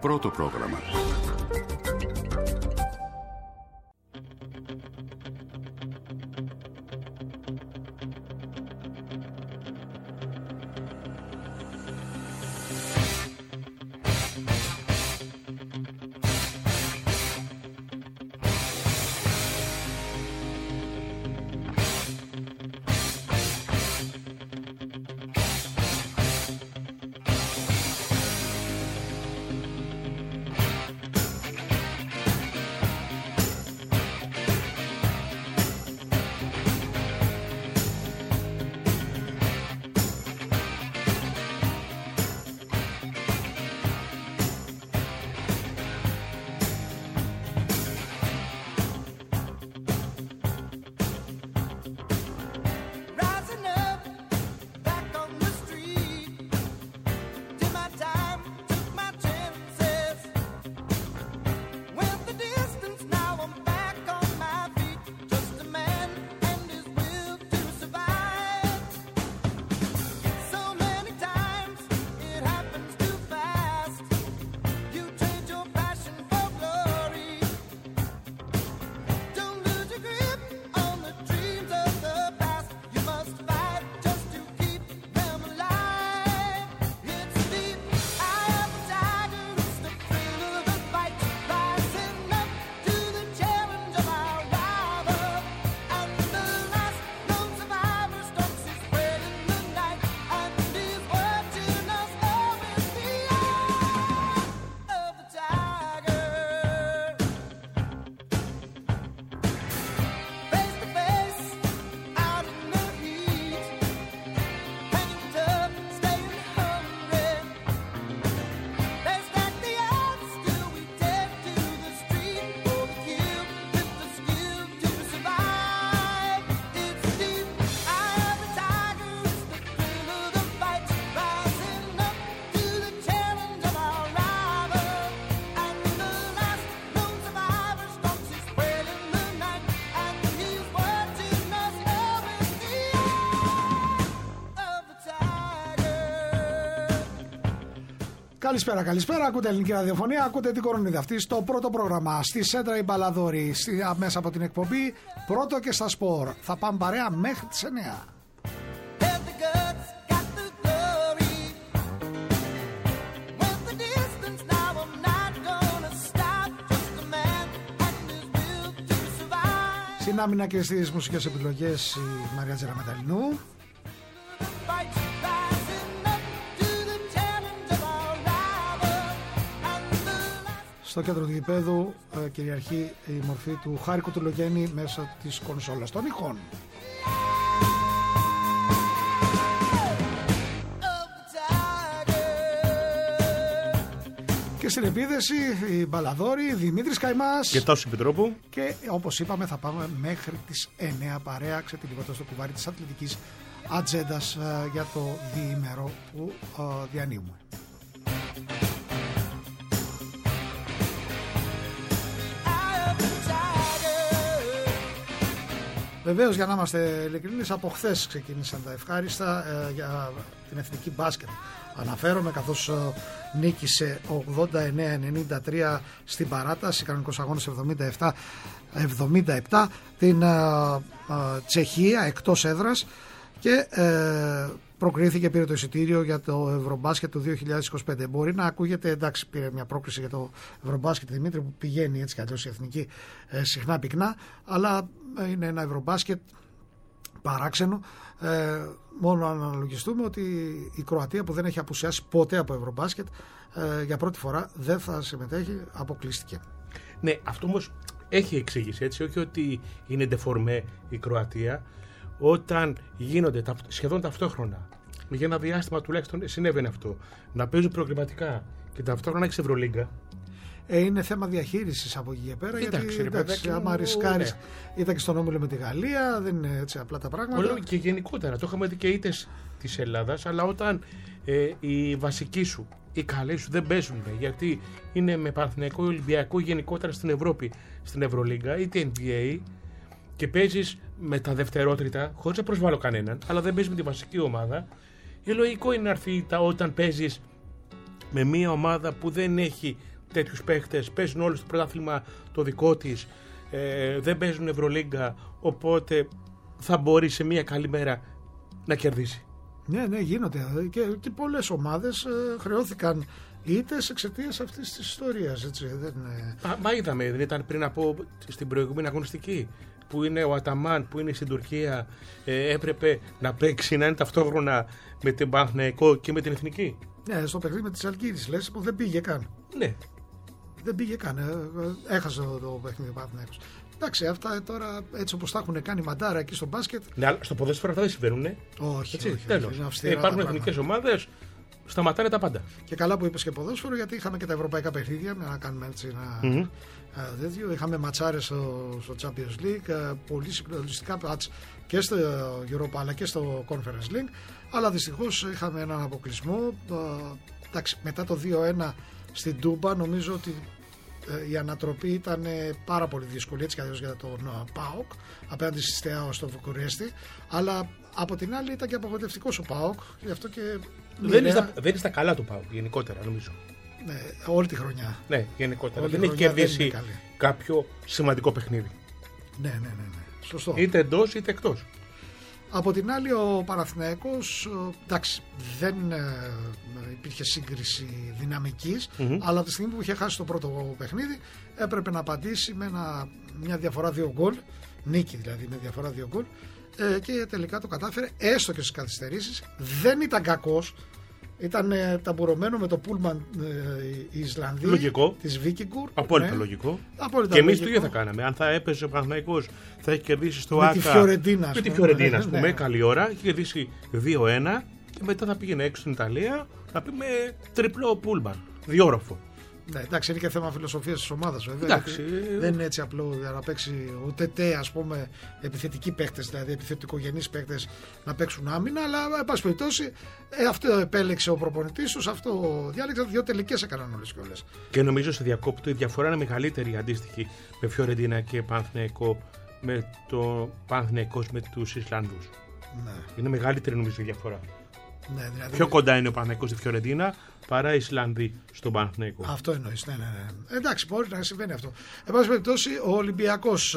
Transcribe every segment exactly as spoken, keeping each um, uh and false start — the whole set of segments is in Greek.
Πρώτο πρόγραμμα. Καλησπέρα, καλησπέρα. Ακούτε ελληνική ραδιοφωνία, ακούτε την κορονίδα αυτή στο πρώτο πρόγραμμα. Στη Σέντρα η Μπαλαδόρη, μέσα από την εκπομπή Πρώτο και στα Σπορ. Θα πάμε παρέα μέχρι τις εννιά. Στην άμυνα και στις μουσικές επιλογές η Μαρία Τζεραμεταλινού. Στο κέντρο του γηπέδου ε, κυριαρχεί η μορφή του Χάρη Κουτουλογέννη μέσα της κονσόλας των ήχων. Και στην επίδεση η Μπαλαδόρη, Δημήτρης Καημάς και Τάσος Επιτρόπου. Και όπως είπαμε θα πάμε μέχρι τις εννιά παρέα ξετυλίγοντας το κουβάρι της αθλητικής ατζέντας ε, για το διήμερο που ε, διανύουμε. Βεβαίως, για να είμαστε ειλικρινείς, από χθες ξεκίνησαν τα ευχάριστα ε, για την εθνική μπάσκετ. Αναφέρομαι, καθώς ε, νίκησε ογδόντα εννέα ενενήντα τρία στην παράταση, κανονικός αγώνας εβδομήντα επτά εβδομήντα επτά, την ε, ε, Τσεχία εκτός έδρας και ε, προκρίθηκε, πήρε το εισιτήριο για το Ευρωμπάσκετ του δύο χιλιάδες είκοσι πέντε. Μπορεί να ακούγεται, εντάξει, πήρε μια πρόκριση για το Ευρωμπάσκετ, Δημήτρη, που πηγαίνει έτσι κι αλλιώς η εθνική ε, συχνά πυκνά, αλλά ε, είναι ένα Ευρωμπάσκετ παράξενο. Ε, μόνο αν αναλογιστούμε ότι η Κροατία, που δεν έχει απουσιάσει ποτέ από Ευρωμπάσκετ, ε, για πρώτη φορά δεν θα συμμετέχει, αποκλείστηκε. Ναι, αυτό όμως έχει εξήγηση, έτσι, όχι ότι είναι ντεφορμέ η Κροατία. Όταν γίνονται τα, σχεδόν ταυτόχρονα, για ένα διάστημα τουλάχιστον συνέβαινε αυτό, να παίζουν προκριματικά και ταυτόχρονα έχεις Ευρωλίγκα. Ε, είναι θέμα διαχείρισης από εκεί και πέρα. Εντάξει, γιατί ρε, εντάξει, μου, άμα ρισκάρεις, ναι. Ήταν και στον όμιλο με τη Γαλλία, δεν είναι έτσι απλά τα πράγματα. Όλο και γενικότερα, το είχαμε δει και ήττες της Ελλάδας, αλλά όταν ε, οι βασικοί σου, οι καλοί σου δεν παίζουν, γιατί είναι με Παναθηναϊκό, Ολυμπιακό, γενικότερα στην Ευρώπη, στην Ευρωλίγκα ή την Εν Μπι Έι, και παίζεις με τα δευτερότριτα, χωρίς να προσβάλλω κανέναν, αλλά δεν παίζεις με τη βασική ομάδα, η λογικό είναι να έρθει όταν παίζεις με μια ομάδα που δεν έχει τέτοιους παίχτες, παίζουν όλοι στο πρωτάθλημα το δικό της, ε, δεν παίζουν Ευρωλίγκα, οπότε θα μπορεί σε μια καλή μέρα να κερδίσει. Ναι, ναι, γίνονται. Και, και πολλές ομάδες ε, χρεώθηκαν ήττες εξαιτίας αυτής της ιστορίας. Έτσι, δεν, ε... Μα, μα είδαμε, δεν ήταν πριν από στην προηγούμενη αγωνιστική, που είναι ο Αταμάν, που είναι στην Τουρκία, ε, έπρεπε να παίξει, να είναι ταυτόχρονα με την Παναθηναϊκό και με την Εθνική. Ναι, στο παιχνίδι με τη Ζαλγκίρις λες, που δεν πήγε καν. Ναι. Δεν πήγε καν. Ε, έχασε το, το παιχνίδι ο Παναθηναϊκός. Εντάξει, αυτά τώρα έτσι όπως τα έχουν κάνει μαντάρα εκεί στο μπάσκετ. Ναι, αλλά στο ποδόσφαιρο αυτά δεν συμβαίνουν, ναι. Όχι, έτσι, όχι, τέλος. όχι, ε, υπάρχουν εθνικές ομάδες, σταματάνε τα πάντα. Και καλά που είπες και ποδόσφαιρο, γιατί είχαμε και τα ευρωπαϊκά παιχνίδια, να κάνουμε έτσι ένα mm-hmm. τέτοιο. Είχαμε ματσάρες στο, στο Champions League, πολύ συγκλονιστικά μάτς και στο Europa αλλά και στο Conference League. Αλλά δυστυχώς είχαμε έναν αποκλεισμό. Εντάξει, μετά το δύο ένα στην Τούμπα, νομίζω ότι η ανατροπή ήταν πάρα πολύ δύσκολη, έτσι κι αλλιώς για τον ΠΑΟΚ απέναντι στη Στεάο στο Βουκουρέστι, αλλά από την άλλη ήταν και απογοητευτικός ο ΠΑΟΚ, γι' αυτό και δεν είναι, στα, δεν είναι στα καλά του ΠΑΟΚ γενικότερα, νομίζω. Ναι, όλη τη χρονιά. Ναι, γενικότερα. Όλη δεν έχει κερδίσει κάποιο σημαντικό παιχνίδι. Ναι, ναι, ναι, ναι. Σωστό. Είτε εντός είτε εκτός. Από την άλλη ο Παναθηναϊκός, εντάξει, δεν ε, υπήρχε σύγκριση δυναμικής, mm-hmm. αλλά από τη στιγμή που είχε χάσει το πρώτο παιχνίδι έπρεπε να απαντήσει με ένα, μια διαφορά δύο γκολ, νίκη δηλαδή με διαφορά δύο γκολ, ε, και τελικά το κατάφερε έστω και στις καθυστερήσεις. Δεν ήταν κακός, ήταν ε, ταμπουρωμένο με το πούλμαν ε, η Ισλανδία λογικό. Της Βίκιγκουρ. Απόλυτα ναι. λογικό. Απόλυτα και εμείς λογικό. το ίδιο θα κάναμε. Αν θα έπαιζε ο Παναθηναϊκός θα έχει κερδίσει στο με ΆΚΑ. Τη Φιωρεντίνα, με τη Φιωρεντίνα, ας πούμε, ναι. καλή ώρα. Έχει κερδίσει δύο ένα και μετά θα πήγαινε έξω στην Ιταλία να πει με τριπλό πούλμαν. Διόροφο. Ναι, εντάξει, είναι και θέμα φιλοσοφίας της ομάδας βέβαια. Εντάξει. Δεν είναι έτσι απλό να παίξει ούτε τε, ας πούμε, επιθετικοί παίκτες, δηλαδή επιθετικογενείς παίκτες να παίξουν άμυνα, αλλά εν πάση περιπτώσει ε, αυτό επέλεξε ο προπονητής τους, αυτό διάλεξε, δύο τελικές έκαναν όλες και όλες. Και νομίζω σε διακόπτω η διαφορά είναι μεγαλύτερη αντίστοιχη με Φιωρεντίνα και Παναθηναϊκό, με το Παναθηναϊκός με τους Ισλανδούς. Ναι. Είναι μεγαλύτερη νομίζω η διαφορά. Ναι, δηλαδή... Πιο κοντά είναι ο Παναθηναϊκός στη Φιωρεντίνα παρά οι Ισλανδοί στον Παναθηναϊκό. Αυτό εννοείς, ναι, ναι, ναι. Εντάξει, μπορεί να συμβαίνει αυτό. Εν πάση περιπτώσει, ο Ολυμπιακός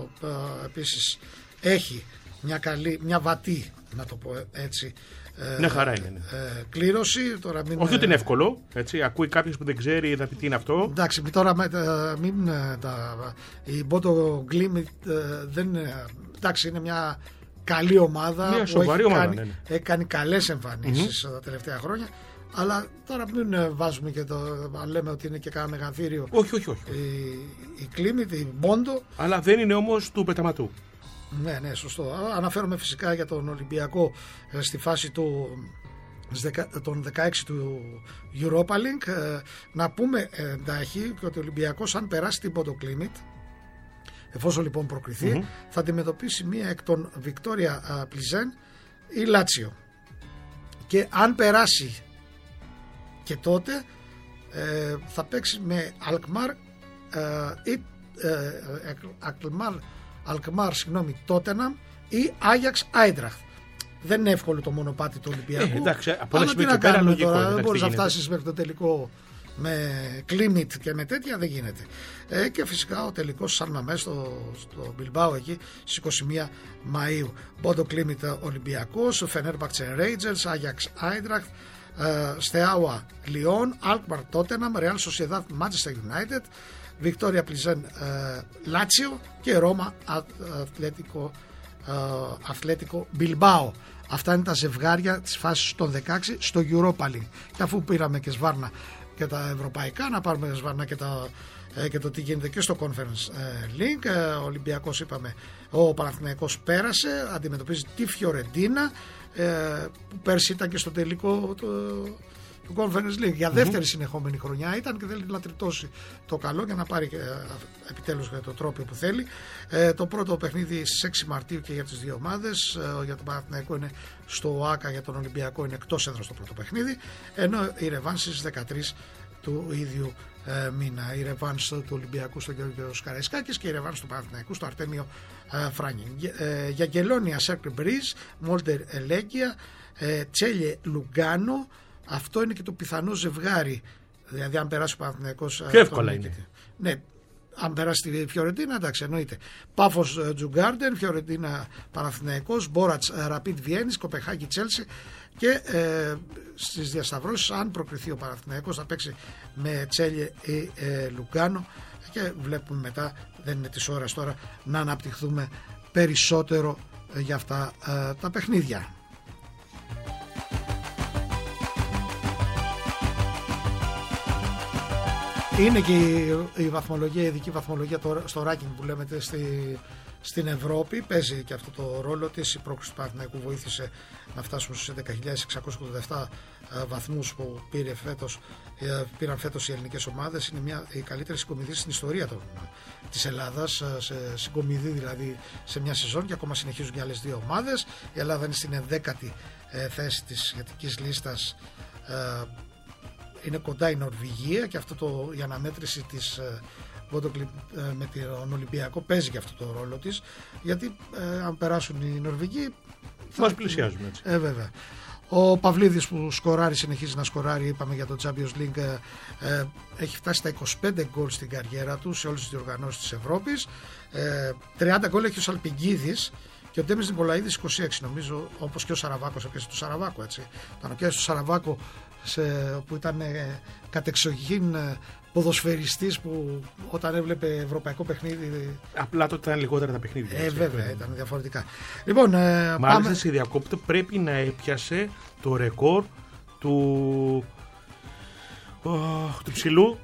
επίσης έχει μια καλή, μια βατή, να το πω έτσι. Ναι, χαρά είναι. Ναι. Ε, κλήρωση. Τώρα μην, όχι ότι είναι εύκολο. Έτσι, ακούει κάποιος που δεν ξέρει θα πει τι είναι αυτό. Εντάξει, τώρα μην τα. Η Μπότο Γκλίμιτ δεν είναι. Εντάξει, είναι μια καλή ομάδα. Μια σοβαρή που έχει ομάδα. Κάνει, ναι, ναι. έχει κάνει καλές εμφανίσεις mm-hmm. τα τελευταία χρόνια. Αλλά τώρα μην βάζουμε και το. Λέμε ότι είναι και κάνα μεγαθύριο. Όχι, όχι, όχι. Η, η Κλίμιτ, η Μπόντο. Αλλά δεν είναι όμως του πεταματού. Ναι, ναι, σωστό. Αναφέρομαι φυσικά για τον Ολυμπιακό στη φάση του, των δεκαέξι του Europa League. Να πούμε εντάχει και ότι ο Ολυμπιακός, αν περάσει την Ποντοκλίμιτ, εφόσον λοιπόν προκριθεί, mm-hmm. θα αντιμετωπίσει μία εκ των Βικτόρια Πλιζέν ή Λάτσιο. Και αν περάσει και τότε ε, θα παίξει με Αλκμάρ ε, ή ε, Αλκμάρ Αλκμάρ, συγγνώμη, Τότεναμ ή Άγιαξ Άιντραχτ. Δεν είναι εύκολο το μονοπάτι του Ολυμπιακού. Ε, εντάξει, από αλλά τι να κάνουμε λογικό, τώρα, δεν μπορείς να γίνεται. φτάσεις μέχρι το τελικό με Κλίμιτ και με τέτοια, δεν γίνεται. Ε, και φυσικά ο τελικός Σαν Μαμές στο, στο Μπιλμπάο εκεί στις είκοσι μία Μαΐου. Μπόντο Κλίμιτ Ολυμπιακός, Φενέρμπαχτσε Ρέιτζερς, Άγιαξ Άιντραχτ, Στεάουα Λιόν, Αλκμάρ Τότεναμ, Ρεάλ Σοσιεδάδ Μάντσεστερ Γιουνάιτεντ, Βικτόρια Πλιζέν Λάτσιο και Ρώμα Αθλέτικο, Αθλέτικο Μπιλμπάο. Αυτά είναι τα ζευγάρια της φάσης των δεκαέξι στο Europa League. Και αφού πήραμε και σβάρνα και τα ευρωπαϊκά, να πάρουμε σβάρνα και, τα, και το τι γίνεται και στο Conference League. Ο Ολυμπιακός, είπαμε, ο Παναθηναϊκός πέρασε, αντιμετωπίζει τη Φιωρεντίνα που πέρσι ήταν και στο τελικό το, του Conference League για δεύτερη mm-hmm. συνεχόμενη χρονιά ήταν και θέλει να τριτώσει το καλό για να πάρει ε, επιτέλους το τρόπιο που θέλει. Ε, το πρώτο παιχνίδι στις έξι Μαρτίου και για τις δύο ομάδες, ε, για τον Παναθηναϊκό είναι στο ΟΑΚΑ, για τον Ολυμπιακό είναι εκτός έδρας το πρώτο παιχνίδι, ενώ η ρεβάνς στις δεκατρείς του ίδιου ε, μήνα. Η ρεβάνς του Ολυμπιακού στο Γεώργιο Καραϊσκάκης και η ρεβάνς του Παναθηναϊκού στο Αρτέμιο ε, Φράνιν. Ε, για Γελόνια Σέρκρι Μπρίζ, Μόλτερ Ελέγγια, ε, Τσέλιε Λουγκάνο, αυτό είναι και το πιθανό ζευγάρι. Δηλαδή, αν περάσει ο Παναθηναϊκός. Πιο εύκολα είναι. Ναι, αν περάσει τη Φιωρεντίνα, εντάξει, εννοείται. Πάφος Τζουγκάρντεν, Φιωρεντίνα Παναθηναϊκός, Μπόρατς Ραπίτ Βιέννης, Κοπεχάγη Τσέλσι. Και ε, στις διασταυρώσεις, αν προκριθεί ο Παναθηναϊκός, θα παίξει με Τσέλιε ή ε, Λουγκάνο. Και βλέπουμε μετά, δεν είναι της ώρας τώρα, να αναπτυχθούμε περισσότερο ε, για αυτά ε, τα παιχνίδια. Είναι και η, η βαθμολογία, η ειδική βαθμολογία το, στο ranking που λέμε στη, στην Ευρώπη. Παίζει και αυτό το ρόλο της. Η πρόκριση του Παναθηναϊκού βοήθησε να φτάσουμε στους έντεκα χιλιάδες εξακόσιους ογδόντα επτά βαθμούς που πήρε φέτος, πήραν φέτος οι ελληνικές ομάδες. Είναι μια, η καλύτερη συγκομιδή στην ιστορία των, της Ελλάδας, σε συγκομιδή δηλαδή σε μια σεζόν, και ακόμα συνεχίζουν και άλλες δύο ομάδες. Η Ελλάδα είναι στην ενδέκατη ε, θέση της σχετικής λίστας. Ε, είναι κοντά η Νορβηγία, και αυτό το, η αναμέτρηση της ε, με τον Ολυμπιακό παίζει και αυτό το ρόλο της, γιατί ε, αν περάσουν οι Νορβηγοί θα μας πλησιάζουν έτσι. Ε, βέβαια. Ο Παυλίδης που σκοράρει, συνεχίζει να σκοράρει, είπαμε για το Champions League, ε, ε, έχει φτάσει στα είκοσι πέντε γκολ στην καριέρα του σε όλες τις διοργανώσεις της Ευρώπης. ε, τριάντα γκολ έχει ο Σαλπιγκίδης και ο Ντέμις Νικολαίδης είκοσι έξι, νομίζω, όπως και ο Σαραβάκος, έπιασε του Σαραβάκο, έτσι. Τον έπιασε του Σαραβάκο σε, που ήταν ε, κατεξοχήν ε, ποδοσφαιριστής, που όταν έβλεπε ευρωπαϊκό παιχνίδι. Απλά τότε ήταν λιγότερα τα παιχνίδια. Ε, βέβαια, ήταν διαφορετικά. Λοιπόν, ε, μάλιστα, πάμε... σε διακόπτω, πρέπει να έπιασε το ρεκόρ του, oh, του ψηλού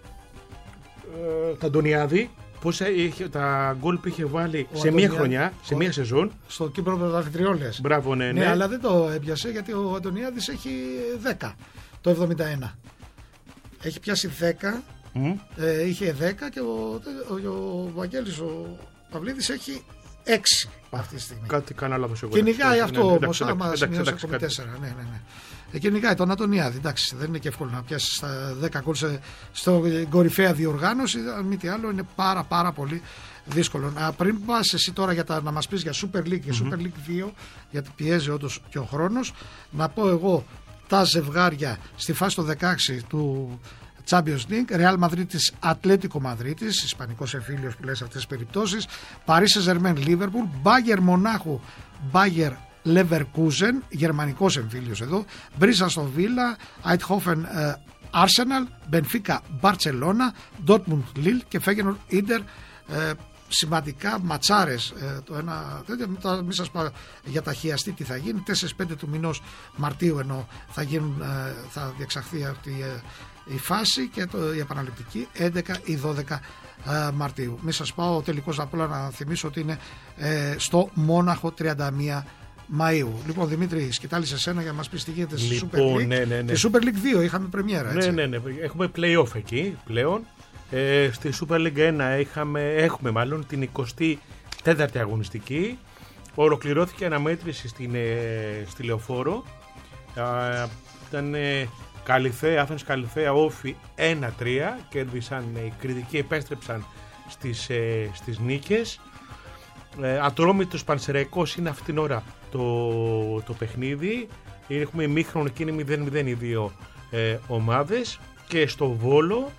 ε, του Αντωνιάδη. Πώς είχε, τα γκολ που είχε βάλει ο σε Αντωνιά... μία χρονιά, σε ο... μία σεζόν. Στο Κύπρο Πρωταθλητριών λες. Μπράβο, ναι, ναι. Ναι, αλλά δεν το έπιασε, γιατί ο Αντωνιάδης έχει δέκα το εβδομήντα ένα. Έχει πιάσει δέκα. Mm. Ε, είχε δέκα και ο, ο, ο Βαγγέλης ο Παυλίδης έχει έξι αυτή τη στιγμή. Κάτι κανένα λάθος εγώ. Κυνηγάει αυτό όμως, άμα σημειώσει ακόμη τέσσερα. Ναι, ναι, ναι. Ε, κυνηγάει τον Αντωνιάδη. Εντάξει, δεν είναι και εύκολο να πιάσει στα δέκα γκολ στο κορυφαία διοργάνωση. Αν μη τι άλλο, είναι πάρα πάρα πολύ δύσκολο. Α, πριν πας εσύ τώρα για τα, να μας πεις για Super League και mm-hmm. Super League δύο, γιατί πιέζει όντως και ο χρόνος, να πω εγώ τα ζευγάρια στη φάση των δεκαέξι του Champions League. Real Madrid της Ατλέτικο Μαδρίτης, ισπανικός εμφύλιος που λέει σε αυτές τις περιπτώσεις. Paris Saint-Germain Liverpool, Bayern Μονάχου Bayer Leverkusen, γερμανικός εμφύλιος εδώ. Μπρίζα στο Βίλα, Eindhoven Arsenal, Benfica Barcelona, Dortmund Lille και Feyenoord Inter. ε, σημαντικά ματσάρες. ε, το ένα, μην σας πω για τα χιαστή τι θα γίνει. τέσσερα πέντε του μηνός Μαρτίου ενώ θα, γίνουν, ε, θα διεξαχθεί αυτή ε, η φάση, και το, η επαναληπτική έντεκα ή δώδεκα ε, Μαρτίου. Μην σας πάω ο τελικός, απ' όλα να θυμίσω ότι είναι ε, στο Μόναχο τριάντα μία Μαΐου. Λοιπόν, Δημήτρη, σκητάλη σε σένα για να μας πεις τι γίνεται στη λοιπόν, Super League. Ναι, ναι, ναι. Τη Super League δύο είχαμε πρεμιέρα, έτσι. Ναι, ναι, ναι. Έχουμε play-off εκεί πλέον. Ε, στη Super League ένα είχαμε, έχουμε μάλλον την εικοστή τέταρτη αγωνιστική. Ολοκληρώθηκε αναμέτρηση στην, ε, στη Λεωφόρο. Ε, ήταν ε, Καλυθέα, Άθενας Καλυθέα, Όφι ένα τρία. Κέρδισαν ε, οι κριτικοί, επέστρεψαν στις, ε, στις νίκες. Ε, Ατρόμητος Πανσεραϊκός είναι αυτήν την ώρα το, το παιχνίδι. Έχουμε ημίχρονο και είναι μηδέν μηδέν οι δύο ε, ομάδες. Και στο Βόλο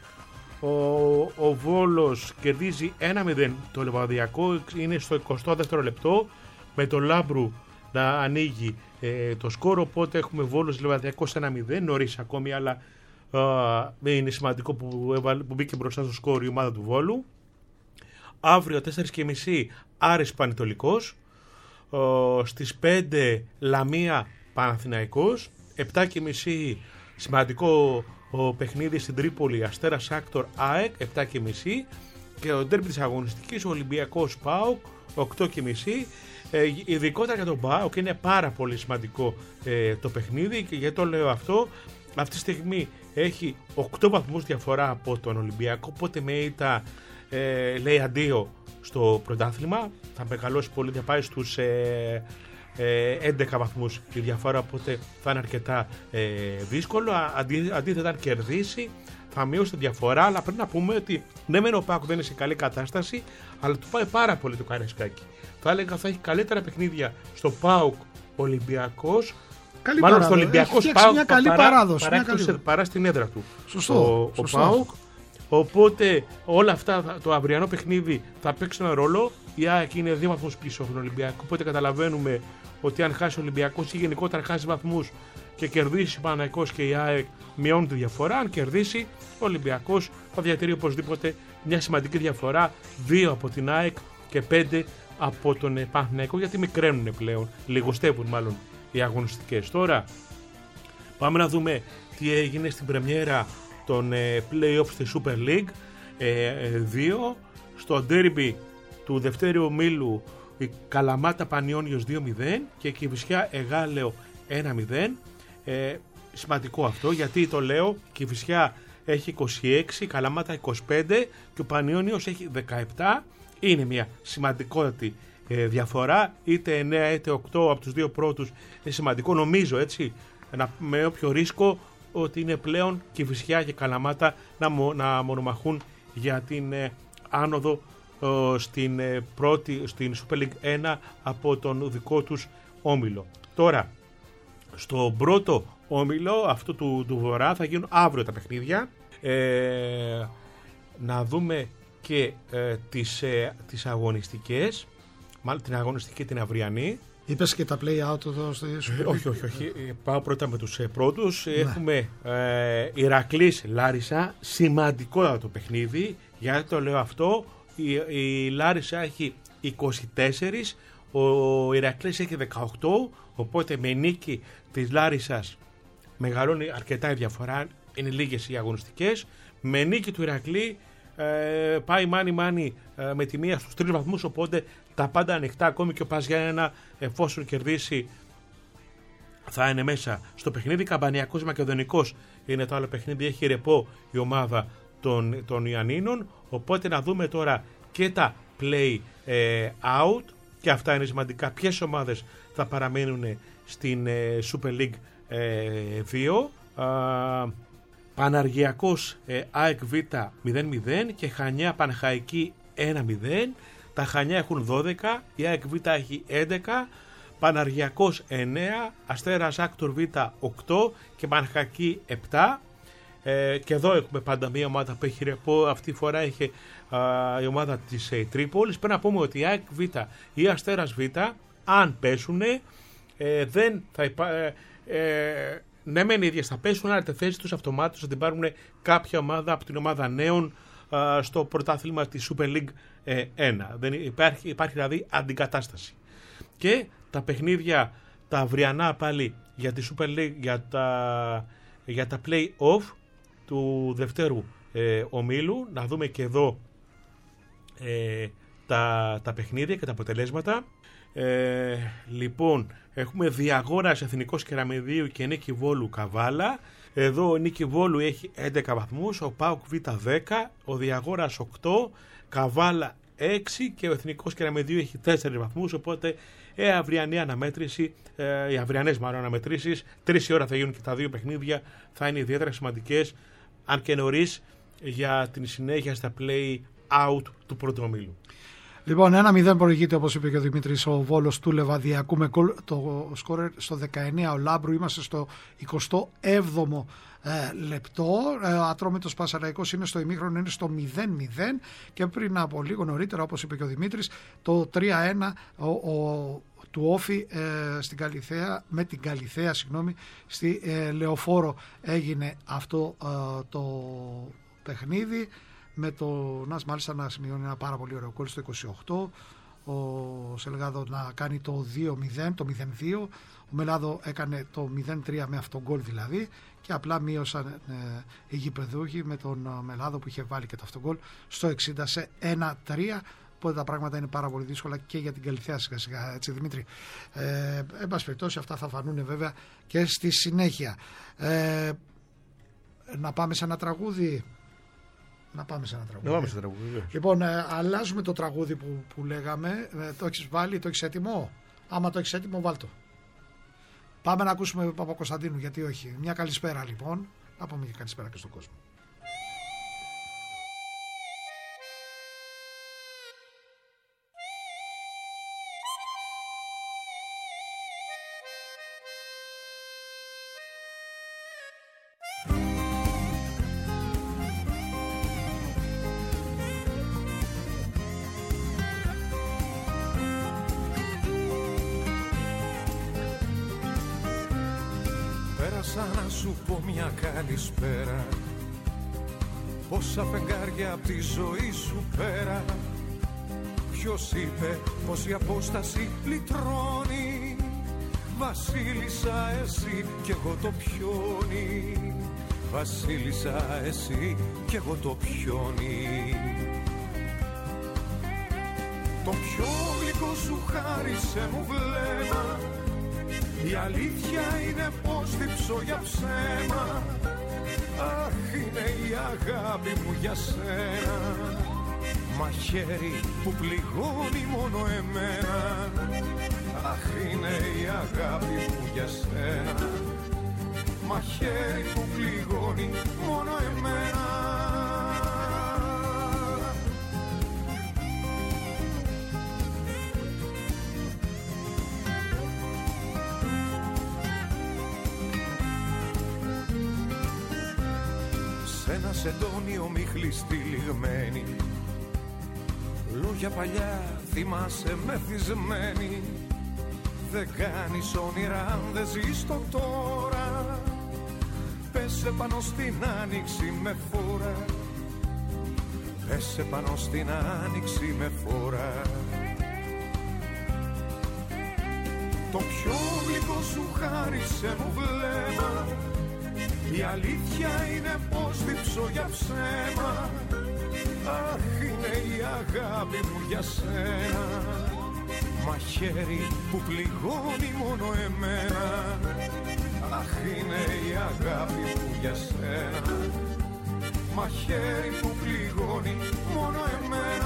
ο, ο Βόλος κερδίζει ένα μηδέν το Λεβαδιακό. Είναι στο εικοστό δεύτερο λεπτό με το Λάμπρου να ανοίγει ε, το σκορ. Οπότε έχουμε Βόλος Λεβαδιακός ένα μηδέν, νωρίς ακόμη, αλλά ε, είναι σημαντικό που, έβαλε, που μπήκε μπροστά στο σκορ η ομάδα του Βόλου. Αύριο τέσσερα και μισή Άρης Πανετολικός, ε, στις πέντε Λαμία Παναθηναϊκός, επτά και μισή σημαντικό ο παιχνίδι στην Τρίπολη, Αστέρας Άκτορ ΑΕΚ, επτά και μισή, και ο ντέρμπι της αγωνιστικής, ο Ολυμπιακός ΠΑΟΚ, οκτώ και μισή. Ε, ειδικότερα για τον ΠΑΟΚ είναι πάρα πολύ σημαντικό ε, το παιχνίδι, και γιατί το λέω αυτό, αυτή τη στιγμή έχει οκτώ βαθμούς διαφορά από τον Ολυμπιακό, οπότε με ήττα ε, λέει αντίο στο πρωτάθλημα, θα μεγαλώσει πολύ, θα πάει στους ε, ε, έντεκα βαθμούς η διαφορά, οπότε θα είναι αρκετά ε, δύσκολο. Αντί, αντίθετα, αν κερδίσει θα μειώσει τη διαφορά, αλλά πρέπει να πούμε ότι ναι, μεν ο ΠΑΟΚ δεν είναι σε καλή κατάσταση, αλλά του πάει πάρα πολύ το Καραϊσκάκι. Θα έλεγα θα έχει καλύτερα παιχνίδια στο ΠΑΟΚ Ολυμπιακός καλή Μάλλον παράδοση. στο Ολυμπιακό Έχει φτιάξει μια καλή παρά, παράδοση. Παρά, Μια καλή... παρά, παρά στην έδρα του. Σωστό. Ο, σωστό. ο ΠΑΟΚ. Οπότε όλα αυτά, το αυριανό παιχνίδι θα παίξει ένα ρόλο. Η ΑΕΚ είναι δύο βαθμούς πίσω από τον Ολυμπιακό. Οπότε καταλαβαίνουμε ότι αν χάσει ο Ολυμπιακός ή γενικότερα χάσει βαθμούς και κερδίσει ο Παναθηναϊκός και η ΑΕΚ, μειώνει τη διαφορά. Αν κερδίσει, ο Ολυμπιακός θα διατηρεί οπωσδήποτε μια σημαντική διαφορά. Δύο από την ΑΕΚ και πέντε από τον Παναθηναϊκό, γιατί μικραίνουν πλέον, λιγοστεύουν μάλλον οι αγωνιστικές. Τώρα πάμε να δούμε τι έγινε στην πρεμιέρα των ε, play-off στη Super League δύο. Στο derby του δευτέρου ομίλου η Καλαμάτα Πανιόνιος δύο μηδέν και η Κηφισιά Εγάλεο ένα μηδέν. Ε, σημαντικό αυτό, γιατί το λέω, η Κηφισιά έχει είκοσι έξι, η Καλαμάτα είκοσι πέντε και ο Πανιόνιος έχει δεκαεπτά. Είναι μια σημαντικότατη ε, διαφορά, είτε εννέα είτε οκτώ από τους δύο πρώτους είναι σημαντικό, νομίζω, έτσι, να, με όποιο ρίσκο, ότι είναι πλέον Κηφισιά και Καλαμάτα να, μο, να μονομαχούν για την ε, άνοδο ε, στην, ε, πρώτη, στην Super League ένα από τον δικό τους όμιλο. Τώρα, στο πρώτο όμιλο αυτού του, του Βορρά θα γίνουν αύριο τα παιχνίδια. Ε, να δούμε και ε, τις, ε, τις αγωνιστικές, μάλλον την αγωνιστική την αυριανή. Είπες και τα play-out εδώ στο ε, Όχι, όχι, όχι. Πάω πρώτα με τους ε, πρώτους. Ναι. Έχουμε ε, Ηρακλής Λάρισα, σημαντικό το παιχνίδι. Γιατί το λέω αυτό, η, η Λάρισα έχει είκοσι τέσσερα, ο Ηρακλής έχει δεκαοκτώ, οπότε με νίκη της Λάρισσας μεγαλώνει αρκετά η διαφορά, είναι λίγες οι αγωνιστικές. Με νίκη του Ηρακλή ε, πάει μάνι μάνι ε, με τη μία στους τρεις βαθμούς, οπότε τα πάντα ανοιχτά, ακόμη και ο Πας Γιάννενα, εφόσον κερδίσει, θα είναι μέσα στο παιχνίδι. Καμπανιακός Μακεδονικός είναι το άλλο παιχνίδι, έχει ρεπό η ομάδα των, των Ιαννίνων, οπότε να δούμε τώρα και τα play ε, out, και αυτά είναι σημαντικά, ποιες ομάδες θα παραμένουν στην ε, Super League ε, δύο. Α, Παναργιακός ε, ΑΕΚ Β μηδέν μηδέν και Χανιά Πανχαϊκή ένα μηδέν. Τα Χανιά έχουν δώδεκα, η ΑΕΚ Β έχει έντεκα, Παναργιακός εννέα, Αστέρας Άκτορ Β οκτώ και Πανχαϊκή επτά. Ε, και εδώ έχουμε πάντα μια ομάδα που έχει ρεπό. Αυτή τη φορά είχε α, η ομάδα της ε, Τρίπολης. Πρέπει να πούμε ότι η ΑΕΚ Β ή η Αστέρας Β, αν πέσουν, ε, δεν θα υπά... Ε, ε, ναι μεν οι ίδιες θα πέσουν, αλλά τη θέση τους αυτομάτως θα την πάρουν κάποια ομάδα από την ομάδα νέων α, στο πρωτάθλημα της Super League ε, ένα. Δεν υπάρχει, υπάρχει δηλαδή αντικατάσταση. Και τα παιχνίδια τα αυριανά πάλι για τη Super League, για τα, για τα play-off του δευτέρου ε, ομίλου. Να δούμε και εδώ ε, τα, τα παιχνίδια και τα αποτελέσματα. Ε, λοιπόν, έχουμε Διαγόρας Εθνικός Κεραμιδίου και Νίκη Βόλου Καβάλα. Εδώ ο Νίκη Βόλου έχει έντεκα βαθμούς, ο ΠΑΟΚ Β δέκα, ο Διαγόρας οκτώ, Καβάλα έξι και ο Εθνικός Κεραμιδίου έχει τέσσερις βαθμούς. Οπότε η αυριανή αναμέτρηση, ε, οι αυριανές μάλλον αναμετρήσεις, τρεις η ώρα θα γίνουν και τα δύο παιχνίδια, θα είναι ιδιαίτερα σημαντικές, αν και νωρίς, για την συνέχεια στα play out του πρώτου ομίλου. Λοιπόν, ένα μηδέν προηγείται, όπως είπε και ο Δημήτρης, ο Βόλος του Λεβαδιακού με το σκόρερ στο δεκαεννέα. Ο Λάμπρου, είμαστε στο εικοστό έβδομο ε, λεπτό. Ε, ο Ατρόμητος Πασαραϊκός είναι στο ημίχρονο, είναι στο μηδέν μηδέν και πριν από λίγο νωρίτερα, όπως είπε και ο Δημήτρης, το τρία ένα ο, ο, του Όφη ε, στην Καλιθέα, με την Καλιθέα, συγγνώμη, στη ε, Λεωφόρο έγινε αυτό ε, το παιχνίδι, με το Νας μάλιστα να σημειώνει ένα πάρα πολύ ωραίο γκολ στο είκοσι οκτώ, ο Σελγάδο να κάνει το δύο μηδέν, το μηδέν δύο, ο Μελάδο έκανε το μηδέν τρία με αυτό γκολ δηλαδή, και απλά μείωσαν ε, οι γηπεδούχοι με τον ε, Μελάδο που είχε βάλει και το αυτό γκολ στο εξήντα σε ένα τρία. Οπότε τα πράγματα είναι πάρα πολύ δύσκολα και για την Καλιθέα σιγά σιγά, έτσι Δημήτρη. Ε, εν πάση περιπτώσει, αυτά θα φανούν βέβαια και στη συνέχεια. Ε, να πάμε σε ένα τραγούδι. Να πάμε σε ένα τραγούδι. Να πάμε σε ένα τραγούδι. Λοιπόν, ε, αλλάζουμε το τραγούδι που, που λέγαμε. Ε, το έχεις βάλει, το έχεις έτοιμο. Άμα το έχεις έτοιμο, βάλ' το. Πάμε να ακούσουμε Παπακοσταντίνου, γιατί όχι. Μια καλησπέρα λοιπόν. Να πούμε και καλησπέρα και στον κόσμο. Πέρασα να σου πω μια καλησπέρα. Πόσα φεγγάρια απ' τη ζωή σου πέρα. Ποιος είπε πως η απόσταση λυτρώνει. Βασίλισσα εσύ κι εγώ το πιόνι. Βασίλισσα εσύ κι εγώ το πιόνι. Το πιο γλυκό σου χάρισε μου βλέμμα. Η αλήθεια είναι πως τυψώ για ψέμα. Αχ, είναι η αγάπη μου για σένα. Μαχαίρι που πληγώνει μόνο εμένα. Αχ, είναι η αγάπη μου για σένα. Μαχαίρι που πληγώνει μόνο εμένα. Σ' ένα σεντόνι ομίχλη στυλιγμένη. Λόγια παλιά θυμάσαι μεθυσμένη. Δεν κάνεις όνειρα αν δεν ζεις το τώρα. Πέσε πάνω στην άνοιξη με φόρα. Πέσε πάνω στην άνοιξη με φόρα. Το πιο γλυκό σου χάρισε μου βλέμμα. Η αλήθεια είναι πως τυψώ για ψέμα. Αχ, είναι η αγάπη μου για σένα. Μαχαίρι που πληγώνει μόνο εμένα. Αχ, είναι η αγάπη μου για σένα. Μαχαίρι που πληγώνει μόνο εμένα.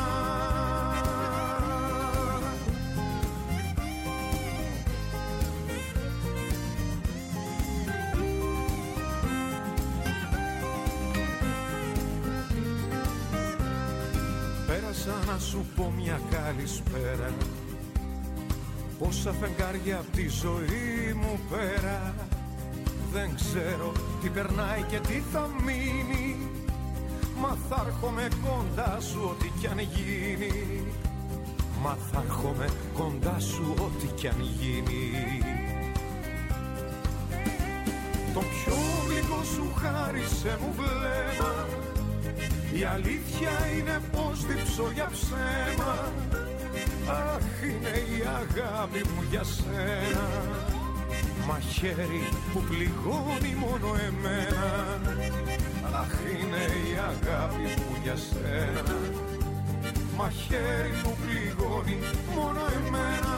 Πέρασα να σου πω μια καλησπέρα. Πόσα φεγγάρια απ' τη ζωή μου πέρα. Δεν ξέρω τι περνάει και τι θα μείνει. Μα θα έρχομαι κοντά σου ό,τι κι αν γίνει. Μα θα έρχομαι κοντά σου ό,τι κι αν γίνει. Το πιο γλυκό σου χάρισε μου βλέμμα. Η αλήθεια είναι πως τυψώ για ψέμα. Αχ, είναι η αγάπη μου για σένα. Μαχαίρι που πληγώνει μόνο εμένα. Αχ, είναι η αγάπη μου για σένα. Μαχαίρι που πληγώνει μόνο εμένα.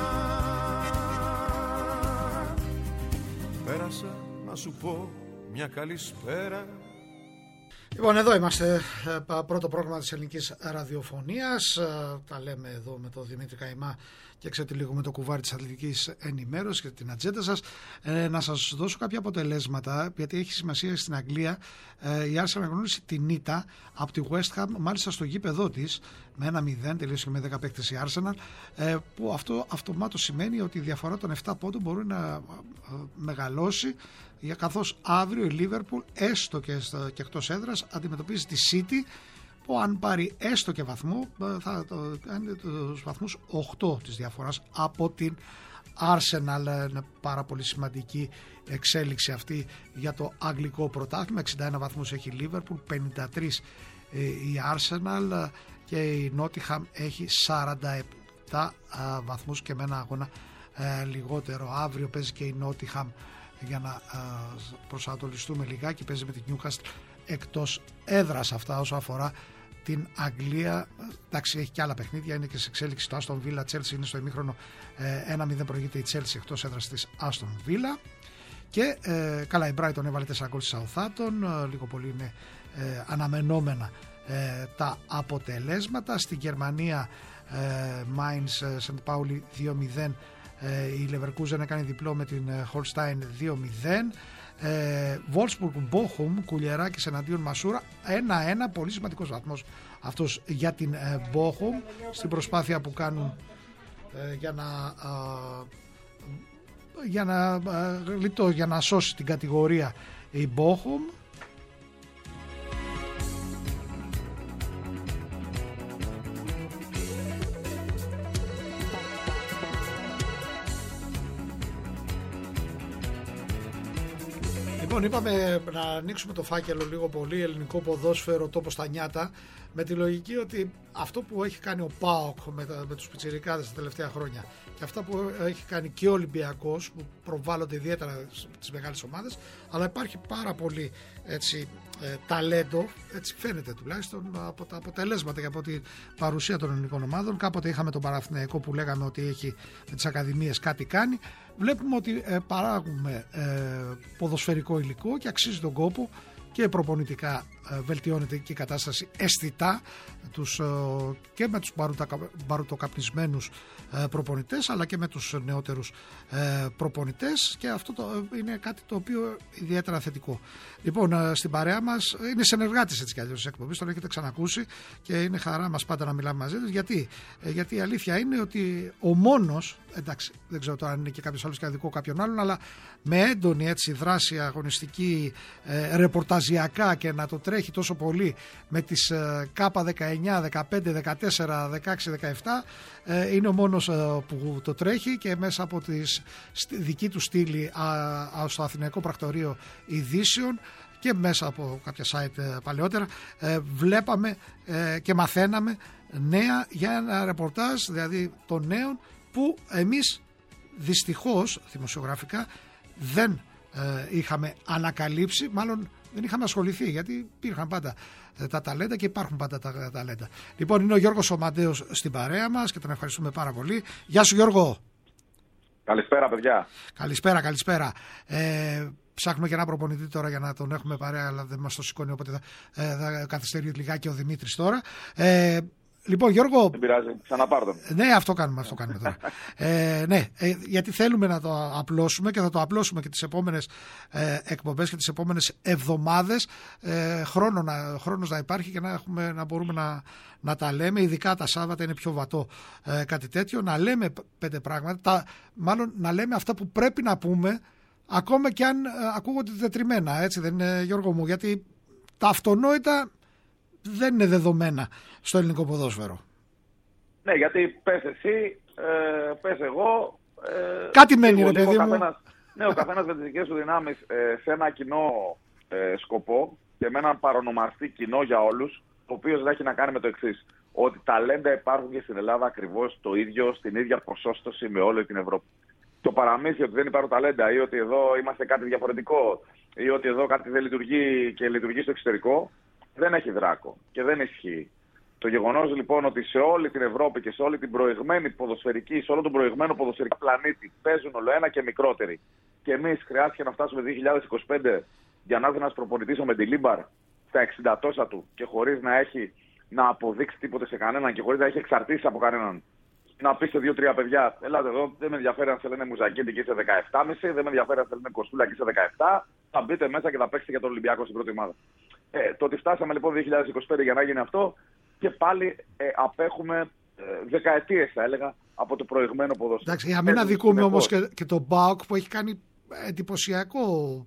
Πέρασα να σου πω μια καλησπέρα. Λοιπόν, εδώ είμαστε, πρώτο πρόγραμμα της ελληνικής ραδιοφωνίας. Τα λέμε εδώ με τον Δημήτρη Καημά και ξετυλίγουμε το κουβάρι της αθλητικής ενημέρωσης και την ατζέντα σας. Ε, να σας δώσω κάποια αποτελέσματα, γιατί έχει σημασία στην Αγγλία. Ε, η Arsenal γνώρισε την ήττα από τη West Ham, μάλιστα στο γήπεδό της, με ένα μηδέν, τελείωσε με δέκα παίκτες η Arsenal, ε, που αυτό αυτομάτως σημαίνει ότι η διαφορά των επτά πόντων μπορεί να ε, μεγαλώσει, καθώς αύριο η Liverpool, έστω και, στο, και εκτός έδρας, αντιμετωπίζει τη City, που αν πάρει έστω και βαθμό θα κάνει τους βαθμούς οκτώ της διαφοράς από την Arsenal. Είναι πάρα πολύ σημαντική εξέλιξη αυτή για το αγγλικό πρωτάθλημα. εξήντα ένα βαθμούς έχει η Liverpool, πενήντα τρεις η Arsenal και η Nottingham έχει σαράντα επτά βαθμούς και με ένα αγώνα λιγότερο. Αύριο παίζει και η Nottingham, για να προσανατολιστούμε λιγάκι, παίζει με την Newcastle εκτός έδρας. Αυτά όσο αφορά την Αγγλία. Εντάξει, έχει και άλλα παιχνίδια, είναι και σε εξέλιξη το Aston Villa Chelsea, είναι στο ημίχρονο ένα μηδέν προηγείται η Chelsea εκτός έδρας της Aston Villa. Και ε, καλά, η Brighton έβαλε τέσσερα γκολ στη Southampton, ε, λίγο πολύ είναι ε, αναμενόμενα ε, τα αποτελέσματα. Στην Γερμανία ε, Mainz Σεντ Πάουλι δύο μηδέν, ε, η Leverkusen έκανε διπλό με την Holstein δύο μηδέν. Ε, Wolfsburg Bochum, Κουλιεράκης εναντίον Μασούρα, ένα ένα, πολύ σημαντικός βαθμός αυτός για την ε, Bochum στην προσπάθεια που κάνουν ε, για να ε, για να, ε, λιτώ, για να σώσει την κατηγορία η Bochum. Λοιπόν, είπαμε να ανοίξουμε το φάκελο λίγο πολύ, ελληνικό ποδόσφαιρο, τόπο στα νιάτα, με τη λογική ότι αυτό που έχει κάνει ο ΠΑΟΚ με, με τους πιτσιρικάδες τα τελευταία χρόνια και αυτά που έχει κάνει και ο Ολυμπιακός, που προβάλλονται ιδιαίτερα στις μεγάλες ομάδες, αλλά υπάρχει πάρα πολύ έτσι, ε, ταλέντο, έτσι φαίνεται τουλάχιστον από τα αποτελέσματα και από την παρουσία των ελληνικών ομάδων. Κάποτε είχαμε τον Παναθηναϊκό που λέγαμε ότι έχει με τις ακαδημίες κάτι κάνει. Βλέπουμε ότι ε, παράγουμε ε, ποδοσφαιρικό υλικό και αξίζει τον κόπο και προπονητικά ε, βελτιώνεται και η κατάσταση αισθητά τους, ε, και με τους μπαρουτοκαπνισμένους ε, προπονητές, αλλά και με τους νεότερους ε, προπονητές, και αυτό το, είναι κάτι το οποίο ιδιαίτερα θετικό. Λοιπόν, ε, στην παρέα μας είναι συνεργάτης έτσι κι αλλιώς της εκπομπής, τον έχετε ξανακούσει και είναι χαρά μας πάντα να μιλάμε μαζί τους. Γιατί, ε, γιατί η αλήθεια είναι ότι ο μόνος, εντάξει, δεν ξέρω τώρα αν είναι και κάποιος άλλος και αδικό κάποιον άλλον, αλλά με έντονη έτσι, δράση αγωνιστική, ε, ρεπορταζιακά, και να το τρέχει τόσο πολύ με τις ε, Κάπα δεκαεννιά, δεκαπέντε, δεκατέσσερα, δεκαέξι, δεκαεπτά, ε, είναι ο μόνος ε, που το τρέχει, και μέσα από τη δική του στήλη α, α, στο Αθηναϊκό Πρακτορείο Ειδήσεων και μέσα από κάποια site ε, παλαιότερα ε, βλέπαμε ε, και μαθαίναμε νέα για ένα ρεπορτάζ, δηλαδή των νέων που εμείς δυστυχώς δημοσιογραφικά δεν ε, είχαμε ανακαλύψει, μάλλον δεν είχαμε ασχοληθεί, γιατί υπήρχαν πάντα ε, τα ταλέντα και υπάρχουν πάντα τα, τα ταλέντα. Λοιπόν, είναι ο Γιώργος Ομαντέος στην παρέα μας και τον ευχαριστούμε πάρα πολύ. Γεια σου Γιώργο. Καλησπέρα παιδιά. Καλησπέρα, καλησπέρα. Ε, ψάχνουμε και ένα προπονητή τώρα για να τον έχουμε παρέα, αλλά δεν μας το σηκώνει, οπότε θα, ε, θα καθυστερεί λιγάκι ο Δημήτρης τώρα. Ε, Λοιπόν, Γιώργο. Δεν πειράζει, ξαναπάρ' τον. Ναι, αυτό κάνουμε, αυτό κάνουμε τώρα. ε, ναι, ε, γιατί θέλουμε να το απλώσουμε και θα το απλώσουμε και τις επόμενες ε, εκπομπές και τις επόμενες εβδομάδες. Ε, χρόνο να, χρόνος να υπάρχει και να, έχουμε, να μπορούμε να, να τα λέμε. Ειδικά τα Σάββατα είναι πιο βατό ε, κάτι τέτοιο. Να λέμε πέντε πράγματα, τα, μάλλον να λέμε αυτά που πρέπει να πούμε, ακόμα και αν ε, ακούγονται τετριμμένα. Έτσι δεν είναι, Γιώργο μου? Γιατί τα αυτονόητα δεν είναι δεδομένα στο ελληνικό ποδόσφαιρο. Ναι, γιατί πες εσύ, ε, πες εγώ. Ε, Κάτι μένει, ρε παιδί μου. Ναι, ο καθένας με τις δικές του δυνάμεις ε, σε ένα κοινό ε, σκοπό και με έναν παρονομαστή κοινό για όλους, το οποίο δεν έχει να κάνει με το εξής. Ότι ταλέντα υπάρχουν και στην Ελλάδα ακριβώς το ίδιο, στην ίδια ποσόστοση με όλη την Ευρώπη. Το παραμύθι ότι δεν υπάρχουν ταλέντα ή ότι εδώ είμαστε κάτι διαφορετικό ή ότι εδώ κάτι δεν λειτουργεί και λειτουργεί στο εξωτερικό, δεν έχει δράκο και δεν ισχύει. Το γεγονός λοιπόν ότι σε όλη την Ευρώπη και σε όλη την προηγμένη ποδοσφαιρική, σε όλο τον προηγμένο ποδοσφαιρικό πλανήτη παίζουν όλο ένα και μικρότεροι. Και εμείς χρειάστηκε να φτάσουμε δύο χιλιάδες είκοσι πέντε για να έρθει ένας προπονητής ο Μεντιλίμπαρ στα εξήντα τόσα του και χωρίς να έχει να αποδείξει τίποτε σε κανέναν και χωρίς να έχει εξαρτήσει από κανέναν. Να πει σε δύο-τρία παιδιά, ελάτε εδώ, δεν με ενδιαφέρει αν σε λένε Μουζακίντη και είσαι δεκαεπτά κόμμα πέντε, δεν με ενδιαφέρει αν σε λένε Κοστούλα και είσαι δεκαεπτά, θα μπείτε μέσα και θα παίξετε για τον Ολυμπιακό στην πρώτη ομάδα. Ε, το ότι φτάσαμε λοιπόν δύο χιλιάδες είκοσι πέντε για να γίνει αυτό και πάλι ε, απέχουμε ε, δεκαετίες, θα έλεγα, από το προηγμένο ποδόσφαιρο. Εντάξει, για μένα δικούμε όμως και, και τον ΠΑΟΚ που έχει κάνει εντυπωσιακό,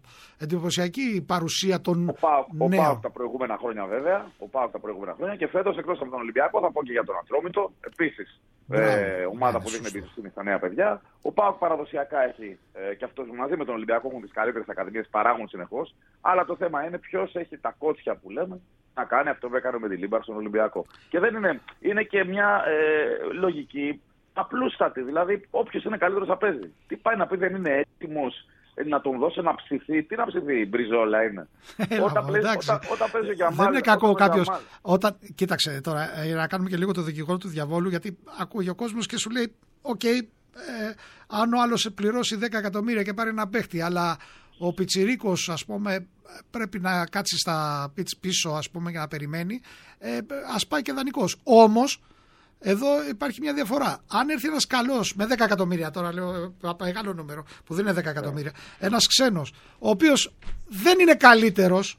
εντυπωσιακή παρουσία των ο ΠΑΟΚ, νέων. Ο ΠΑΟΚ τα προηγούμενα χρόνια βέβαια, ο ΠΑΟΚ τα προηγούμενα χρόνια και φέτος εκτός από τον Ολυμπιακό θα πω και για τον Ατρόμητο, επίσης ε, ομάδα ναι, που δείχνει εμπιστοσύνη στα νέα παιδιά. Ο ΠΑΟΚ παραδοσιακά έχει ε, και αυτός μαζί με τον Ολυμπιακό έχουν τις καλύτερες ακαδημίες, παράγουν συνεχώς, αλλά το θέμα είναι ποιος έχει τα κότσια που λέμε να κάνει αυτό που έκανε με τη Λίμπαρ στον Ολυμπιακό. Και δεν είναι, είναι και μια ε, λογική απλούστατη, δηλαδή όποιος είναι καλύτερος θα παίζει. Τι πάει να πει δεν είναι έτοιμος να τον δώσει να ψηθεί, τι να ψηθεί, η Μπριζόλα είναι. Έλα, όταν, πλέζει, όταν, όταν παίζει για μάλλον. Δεν είναι κακό κάποιος. Όταν, κοίταξε τώρα, για να κάνουμε και λίγο το δικηγόρο του διαβόλου, γιατί ακούει ο κόσμος και σου λέει: Οκ, okay, ε, αν ο άλλος πληρώσει δέκα εκατομμύρια και πάρει ένα παίχτη, αλλά ο πιτσιρίκος, ας πούμε, πρέπει να κάτσει στα πίσω, ας πούμε, για να περιμένει, ε, ας πάει και δανεικός. Όμως, εδώ υπάρχει μια διαφορά. Αν έρθει ένας καλός με δέκα εκατομμύρια, τώρα λέω μεγάλο νούμερο που δεν είναι δέκα εκατομμύρια, ένας ξένος, ο οποίος δεν είναι καλύτερος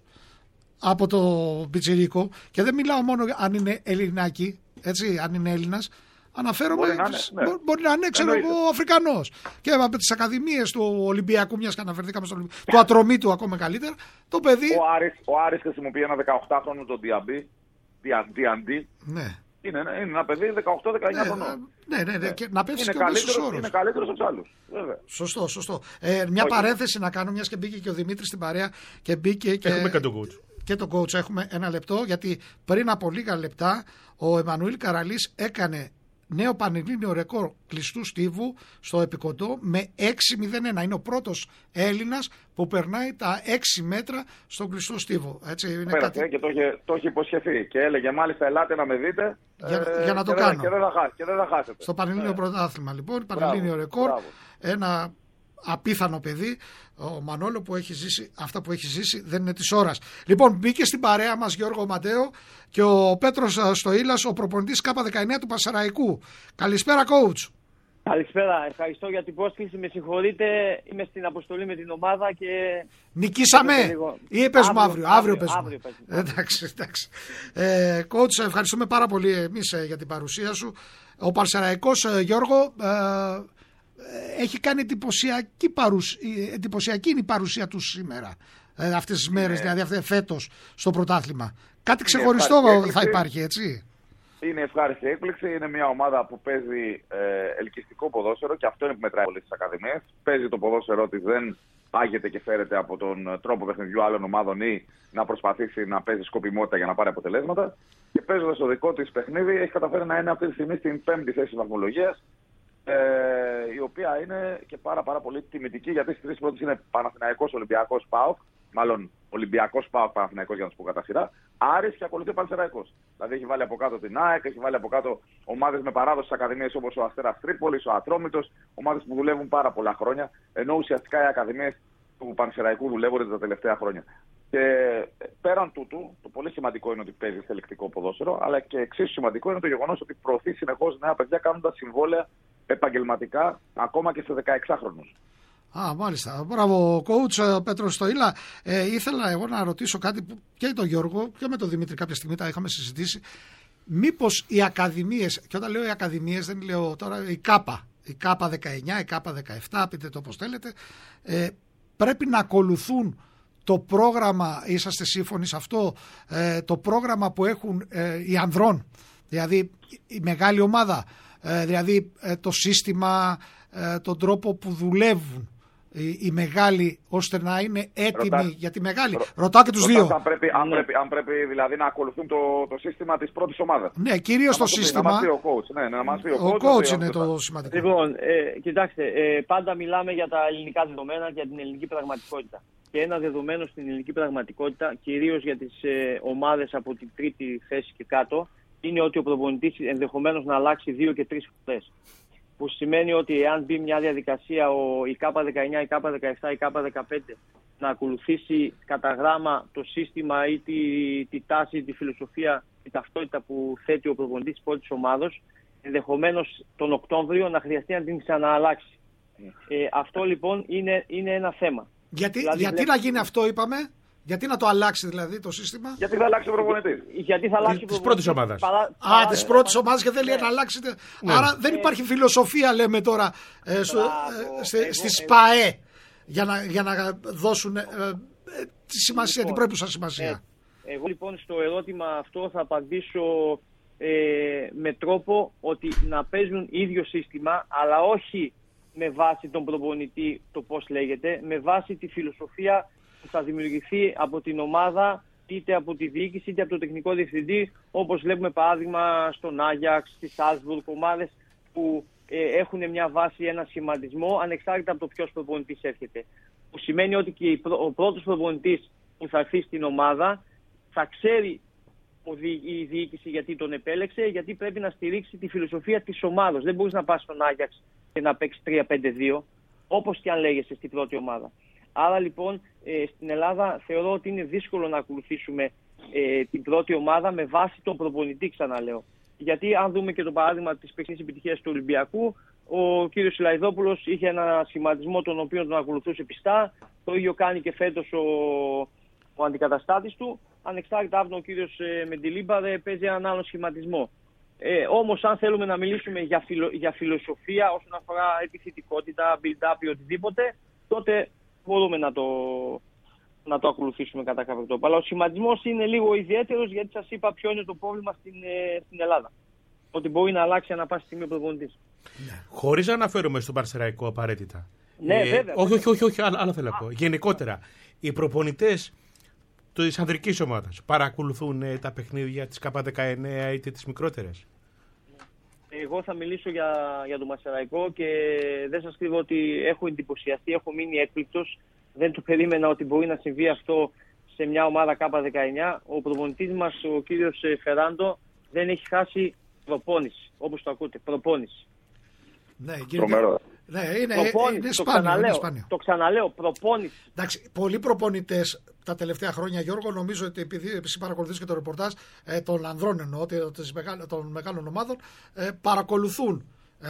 από το πιτσιρίκο, και δεν μιλάω μόνο αν είναι Ελληνάκι, έτσι, αν είναι Έλληνας, αναφέρομαι, μπορεί να είναι, ναι. μπορεί να είναι ξέρω εγώ, Αφρικανός. Και από τις ακαδημίες του Ολυμπιακού, μιας και αναφερθήκαμε στο Ολυμπιακό, του Ατρωμίτου ακόμα καλύτερα, το παιδί. Ο Άρης, ο Άρης χρησιμοποιεί ένα δεκαοκτάχρονο τον Διαμπή, Διαντί. Ναι. Είναι, είναι ένα παιδί δεκαοκτώ δεκαεννιά ναι, χρονών. Ναι, ναι, ναι. Και να πέφτει είναι και ο μέσος καλύτερος, όρος. είναι καλύτερος από τους άλλους. Βέβαια. Σωστό, σωστό. Ε, μια Όχι. παρένθεση να κάνω, μιας και μπήκε και ο Δημήτρης στην παρέα και μπήκε και. Έχουμε και τον coach. Και τον coach έχουμε ένα λεπτό, γιατί πριν από λίγα λεπτά ο Εμμανουήλ Καραλής έκανε νέο πανελλήνιο ρεκόρ κλειστού στίβου στο επικοντό με έξι μηδέν ένα. Είναι ο πρώτος Έλληνας που περνάει τα έξι μέτρα στον κλειστό στίβο. Έτσι, είναι Πέρασε κάτι... και το είχε, το είχε υποσχεθεί. Και έλεγε μάλιστα ελάτε να με δείτε. Για, ε, για να το και κάνω. Δεν, και, δεν θα, και δεν θα χάσετε. Στο Πανελλήνιο ναι. Πρωτάθλημα λοιπόν, Πανελλήνιο ρεκόρ. Μπράβο. Ένα απίθανο παιδί, ο Μανόλο, που έχει ζήσει αυτά που έχει ζήσει, δεν είναι της ώρας. Λοιπόν, μπήκε στην παρέα μας Γιώργο Ματέο και ο Πέτρος Στοήλας, ο προπονητής Κάπα δεκαεννιά του Πασαραϊκού. Καλησπέρα, coach. Καλησπέρα, ευχαριστώ για την πρόσκληση. Με συγχωρείτε, είμαι στην αποστολή με την ομάδα και. Νικήσαμε ή παίζουμε αύριο? Αύριο, αύριο παίζουμε. Αύριο παίζουμε. Εντάξει, εντάξει. Ε, coach, ευχαριστούμε πάρα πολύ εμείς για την παρουσία σου. Ο Πασαραϊκός, Γιώργο, ε, έχει κάνει εντυπωσιακή, παρουσ... εντυπωσιακή είναι η παρουσία του σήμερα. Ε, αυτές τις μέρες, είναι... δηλαδή φέτος στο πρωτάθλημα. Κάτι ξεχωριστό θα υπάρχει, έτσι. Είναι ευχάριστη έκπληξη. Είναι μια ομάδα που παίζει ε, ελκυστικό ποδόσφαιρο και αυτό είναι που μετράει πολύ στις ακαδημίες. Παίζει το ποδόσφαιρο της, δεν πάγεται και φέρεται από τον τρόπο παιχνιδιού άλλων ομάδων ή να προσπαθήσει να παίζει σκοπιμότητα για να πάρει αποτελέσματα. Και παίζοντας το δικό της παιχνίδι, έχει καταφέρει να είναι αυτή τη στιγμή στην πέμπτη θέση βαθμολογίας. Ε, η οποία είναι και πάρα, πάρα πολύ τιμητική, γιατί στις τρεις πρώτες είναι Παναθηναϊκός, Ολυμπιακός, ΠΑΟΚ. Μάλλον Ολυμπιακός, ΠΑΟΚ, Παναθηναϊκός, για να του πω κατά σειρά. Άρης και ακολουθεί ο Πανσεραϊκός. Δηλαδή έχει βάλει από κάτω την ΑΕΚ, έχει βάλει από κάτω ομάδες με παράδοση στις ακαδημίες όπως ο Αστέρας Τρίπολης, ο Ατρόμητος, ομάδες που δουλεύουν πάρα πολλά χρόνια. Ενώ ουσιαστικά οι ακαδημίες του Πανσεραϊκού δουλεύονται τα τελευταία χρόνια. Και πέραν τούτου, το πολύ σημαντικό είναι ότι παίζει θελεκτικό ποδόσφαιρο, αλλά και εξίσου σημαντικό είναι το γεγονός ότι προωθεί συνεχώς νέα παιδιά κάνοντας συμβόλαια επαγγελματικά ακόμα και σε δεκαεξάχρονους. Α, μάλιστα. Μπράβο, coach Πέτρος Στοήλα. Ε, ήθελα εγώ να ρωτήσω κάτι που και τον Γιώργο και με τον Δημήτρη κάποια στιγμή τα είχαμε συζητήσει. Μήπως οι ακαδημίες, και όταν λέω οι ακαδημίες δεν λέω τώρα η ΚΑΠΑ, η ΚΑΠΑ δεκαεννιά, η ΚΑΠΑ δεκαεπτά, πείτε το όπως θέλετε, ε, πρέπει να ακολουθούν το πρόγραμμα, είσαστε σύμφωνοι σε αυτό, ε, το πρόγραμμα που έχουν ε, οι ανδρών, δηλαδή η μεγάλη ομάδα, ε, δηλαδή ε, το σύστημα, ε, τον τρόπο που δουλεύουν οι, οι μεγάλοι, ώστε να είναι έτοιμοι Ρωτάς, για τη μεγάλη. Ρω, Ρωτάω και τους δύο. Αν πρέπει, αν, Ναι. πρέπει, αν πρέπει δηλαδή να ακολουθούν το, το σύστημα της πρώτης ομάδας. Ναι, κυρίως το σύστημα. Να μας πει ο coach. Ναι, να μας πει ο Ο coach, coach είναι το σημαντικό. Λοιπόν, ε, κοιτάξτε, ε, πάντα μιλάμε για τα ελληνικά δεδομένα, για την ελληνική πραγματικότητα. Και ένα δεδομένο στην ελληνική πραγματικότητα, κυρίως για τις ε, ομάδες από την τρίτη θέση και κάτω, είναι ότι ο προπονητής ενδεχομένως να αλλάξει δύο και τρεις φορές. Που σημαίνει ότι εάν μπει μια διαδικασία ο, η ΚΑΠΑ δεκαεννιά, η ΚΑΠΑ δεκαεπτά, η ΚΑΠΑ δεκαπέντε να ακολουθήσει κατά γράμμα το σύστημα ή τη, τη τάση, τη φιλοσοφία, τη ταυτότητα που θέτει ο προπονητής της πρώτης ομάδος, ενδεχομένως τον Οκτώβριο να χρειαστεί να την ξανααλλάξει. Ε, αυτό λοιπόν είναι, είναι ένα θέμα. Γιατί, Δηλαδή, γιατί βλέπω... να γίνει αυτό, είπαμε, γιατί να το αλλάξει δηλαδή το σύστημα. Γιατί θα αλλάξει ο προπονητής. Γιατί θα αλλάξει Της πρώτης ομάδας. Παρά... Α, παρά... τη πρώτη ομάδα και θέλει ναι. να αλλάξετε. Ναι. Άρα δεν υπάρχει φιλοσοφία, λέμε τώρα, ε, στο, Μπράβο. ε, στη, Εγώ- στη εγώ- ΣΠΑΕ για να, για να δώσουν ε, ε, τη σημασία, Λοιπόν, την πρέπουσα σημασία. Ε, εγώ λοιπόν στο ερώτημα αυτό θα απαντήσω ε, με τρόπο ότι να παίζουν ίδιο σύστημα, αλλά όχι με βάση τον προπονητή το πώς λέγεται, με βάση τη φιλοσοφία που θα δημιουργηθεί από την ομάδα, είτε από τη διοίκηση είτε από το τεχνικό διευθυντή, όπως βλέπουμε παράδειγμα στον Άγιαξ, στη Σάλσμπουργκ, ομάδες που ε, έχουν μια βάση, ένα σχηματισμό, ανεξάρτητα από το ποιος προπονητής έρχεται. Που σημαίνει ότι και ο πρώτος προπονητής που θα έρθει στην ομάδα θα ξέρει η διοίκηση γιατί τον επέλεξε, γιατί πρέπει να στηρίξει τη φιλοσοφία της ομάδας. Δεν μπορείς να πας στον Άγιαξ και να παίξεις τρία πέντε δύο, όπως και αν λέγεσαι στην πρώτη ομάδα. Άρα λοιπόν ε, στην Ελλάδα θεωρώ ότι είναι δύσκολο να ακολουθήσουμε ε, την πρώτη ομάδα με βάση τον προπονητή, ξαναλέω. Γιατί αν δούμε και το παράδειγμα της περσινής επιτυχίας του Ολυμπιακού, ο κύριος Σιλαϊδόπουλος είχε ένα σχηματισμό τον οποίο τον ακολουθούσε πιστά. Το ίδιο κάνει και φέτος ο, ο αντικαταστάτης του. Ανεξάρτητα από τον ο κύριος ε, Μεντιλίμπαρε παίζει έναν άλλο σχηματισμό. Ε, όμως αν θέλουμε να μιλήσουμε για, φιλο, για φιλοσοφία όσον αφορά επιθετικότητα, build-up ή οτιδήποτε, τότε μπορούμε να το, να το ακολουθήσουμε κατά κάποιο τρόπο. Αλλά ο σχηματισμός είναι λίγο ιδιαίτερος, γιατί σας είπα ποιο είναι το πρόβλημα στην, ε, στην Ελλάδα. ότι μπορεί να αλλάξει ανά πάση στιγμή ο προπονητής. Ναι. Χωρίς να αναφέρομαι στον Παρσεραϊκό απαραίτητα. Ναι, ε, βέβαια. Όχι, όχι, όχι, όχι, άλλο θέλω να πω. Γενικότερα, οι προπονητές της ανδρικής ομάδας παρακολουθούν ε, τα παιχνίδια της Κ δεκαεννέα είτε τις μικρότερες? Εγώ θα μιλήσω για, για τον Παρσεραϊκό και δεν σας κρύβω ότι έχω εντυπωσιαστεί, έχω μείνει έκπληκτος. Δεν το περίμενα ότι μπορεί να συμβεί αυτό σε μια ομάδα Κ δεκαεννέα. Ο προπονητής μας, ο κύριος Φεράντο, δεν έχει χάσει προπόνηση, όπως το ακούτε, προπόνηση. Ναι, κύριε. Ναι, είναι, προπόνηση, είναι, το σπάνιο, ξαναλέω, είναι σπάνιο. Το ξαναλέω, προπόνηση. Εντάξει, πολλοί προπονητές τα τελευταία χρόνια, Γιώργο, νομίζω ότι επειδή εσύ παρακολουθείς και το ρεπορτάζ ε, των ανδρών εννοώ, των μεγάλων ομάδων, ε, παρακολουθούν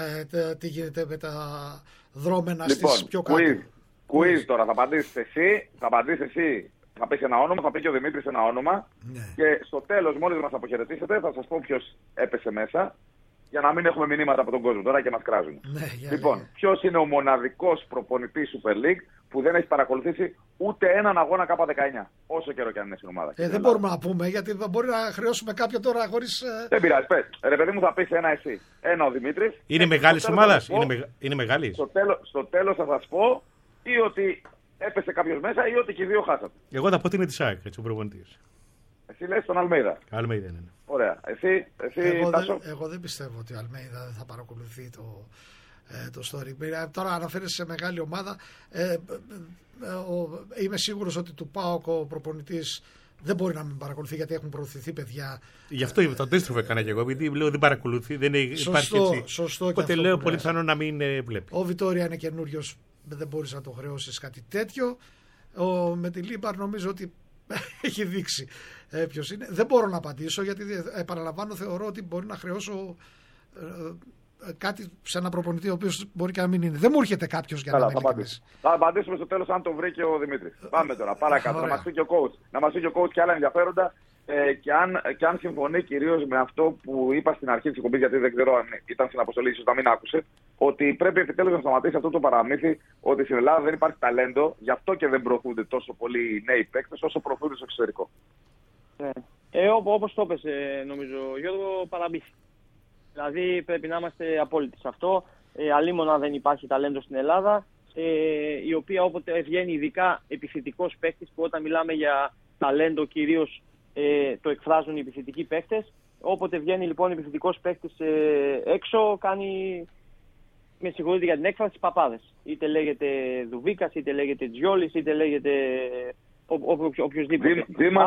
ε, τι γίνεται με τα δρόμενα λοιπόν, στις πιο κάτω. Quiz, quiz τώρα, θα απαντήσεις εσύ, θα απαντήσεις εσύ, θα πεις ένα όνομα, θα πει και ο Δημήτρης ένα όνομα ναι. Και στο τέλος, μόλις μας αποχαιρετήσετε, θα σας πω ποιος έπεσε μέσα. Για να μην έχουμε μηνύματα από τον κόσμο τώρα και μας κράζουν. Ναι, λοιπόν, ποιος είναι ο μοναδικός προπονητής Super League που δεν έχει παρακολουθήσει ούτε έναν αγώνα Κ δεκαεννέα, όσο καιρό και αν είναι στην ομάδα? Ε, δεν μπορούμε να πούμε, γιατί μπορεί να χρεώσουμε κάποιον τώρα χωρίς. Δεν πειράζει, πες. Ρε παιδί μου, θα πεις ένα εσύ, ένα ο Δημήτρης. Είναι μεγάλη ομάδα. Είναι, μεγα... είναι μεγάλη. Στο τέλος, στο τέλος θα σας πω ή ότι έπεσε κάποιος μέσα ή ότι και οι δύο χάσατε. Εγώ θα πω ότι είναι της ΑΕΚ, έτσι ο προπονητής. Εσύ λες τον Αλμέιδα. Αλμέιδα, ναι. Ωραία. Εσύ, εσύ εγώ, Τάσο. δεν, εγώ δεν πιστεύω ότι ο Αλμέιδα δεν θα παρακολουθεί το, ε, το story. Ε, τώρα αναφέρεσαι σε μεγάλη ομάδα. Ε, ε, ε, ο, είμαι σίγουρος ότι του ΠΑΟΚ ο προπονητής δεν μπορεί να μην παρακολουθεί, γιατί έχουν προωθηθεί παιδιά. Γι' αυτό το αντίστροφο έκανα και εγώ, επειδή λέω δεν παρακολουθεί, δεν σωστό, υπάρχει έτσι. Σωστό. Οπότε λέω πολύ πιθανό να μην ε, βλέπει. Ο Βιτόρια είναι καινούριος, δεν μπορείς να το χρεώσεις κάτι τέτοιο. Ο, με τη Λίμπαρ νομίζω ότι έχει δείξει ε, ποιος είναι. Δεν μπορώ να απαντήσω, γιατί επαναλαμβάνω, θεωρώ ότι μπορεί να χρεώσω ε, ε, κάτι σε ένα προπονητή ο οποίος μπορεί και να μην είναι. Δεν μου έρχεται κάποιος για Καλά, να μην είναι. Θα απαντήσουμε στο τέλος αν το βρει και ο Δημήτρης. Πάμε τώρα, παρακάτω. Να μας πει και ο coach. Να μας πει και ο coach και άλλα ενδιαφέροντα ε, και, αν, και αν συμφωνεί κυρίως με αυτό που είπα στην αρχή της εκπομπής, γιατί δεν ξέρω αν ήταν στην αποστολή, ίσως να μην άκουσε, ότι πρέπει επιτέλους να σταματήσει αυτό το παραμύθι ότι στην Ελλάδα δεν υπάρχει ταλέντο, γι' αυτό και δεν προωθούνται τόσο πολλοί οι νέοι παίκτες όσο προωθούνται στο εξωτερικό. Ναι. Ε, όπως το έπεσε, νομίζω, Γιώργο, παραμύθι. Δηλαδή πρέπει να είμαστε απόλυτοι σε αυτό. Ε, αλίμονα δεν υπάρχει ταλέντο στην Ελλάδα, ε, η οποία όποτε βγαίνει ειδικά επιθετικός παίκτης, που όταν μιλάμε για ταλέντο κυρίως ε, το εκφράζουν οι επιθετικοί παίκτες. Όποτε βγαίνει λοιπόν επιθετικός παίκτης ε, έξω, κάνει, με συγχωρείτε για την έκφραση, παπάδες. Είτε λέγεται Δουβίκας, είτε λέγεται Τζιόλης, είτε λέγεται οποιοδήποτε.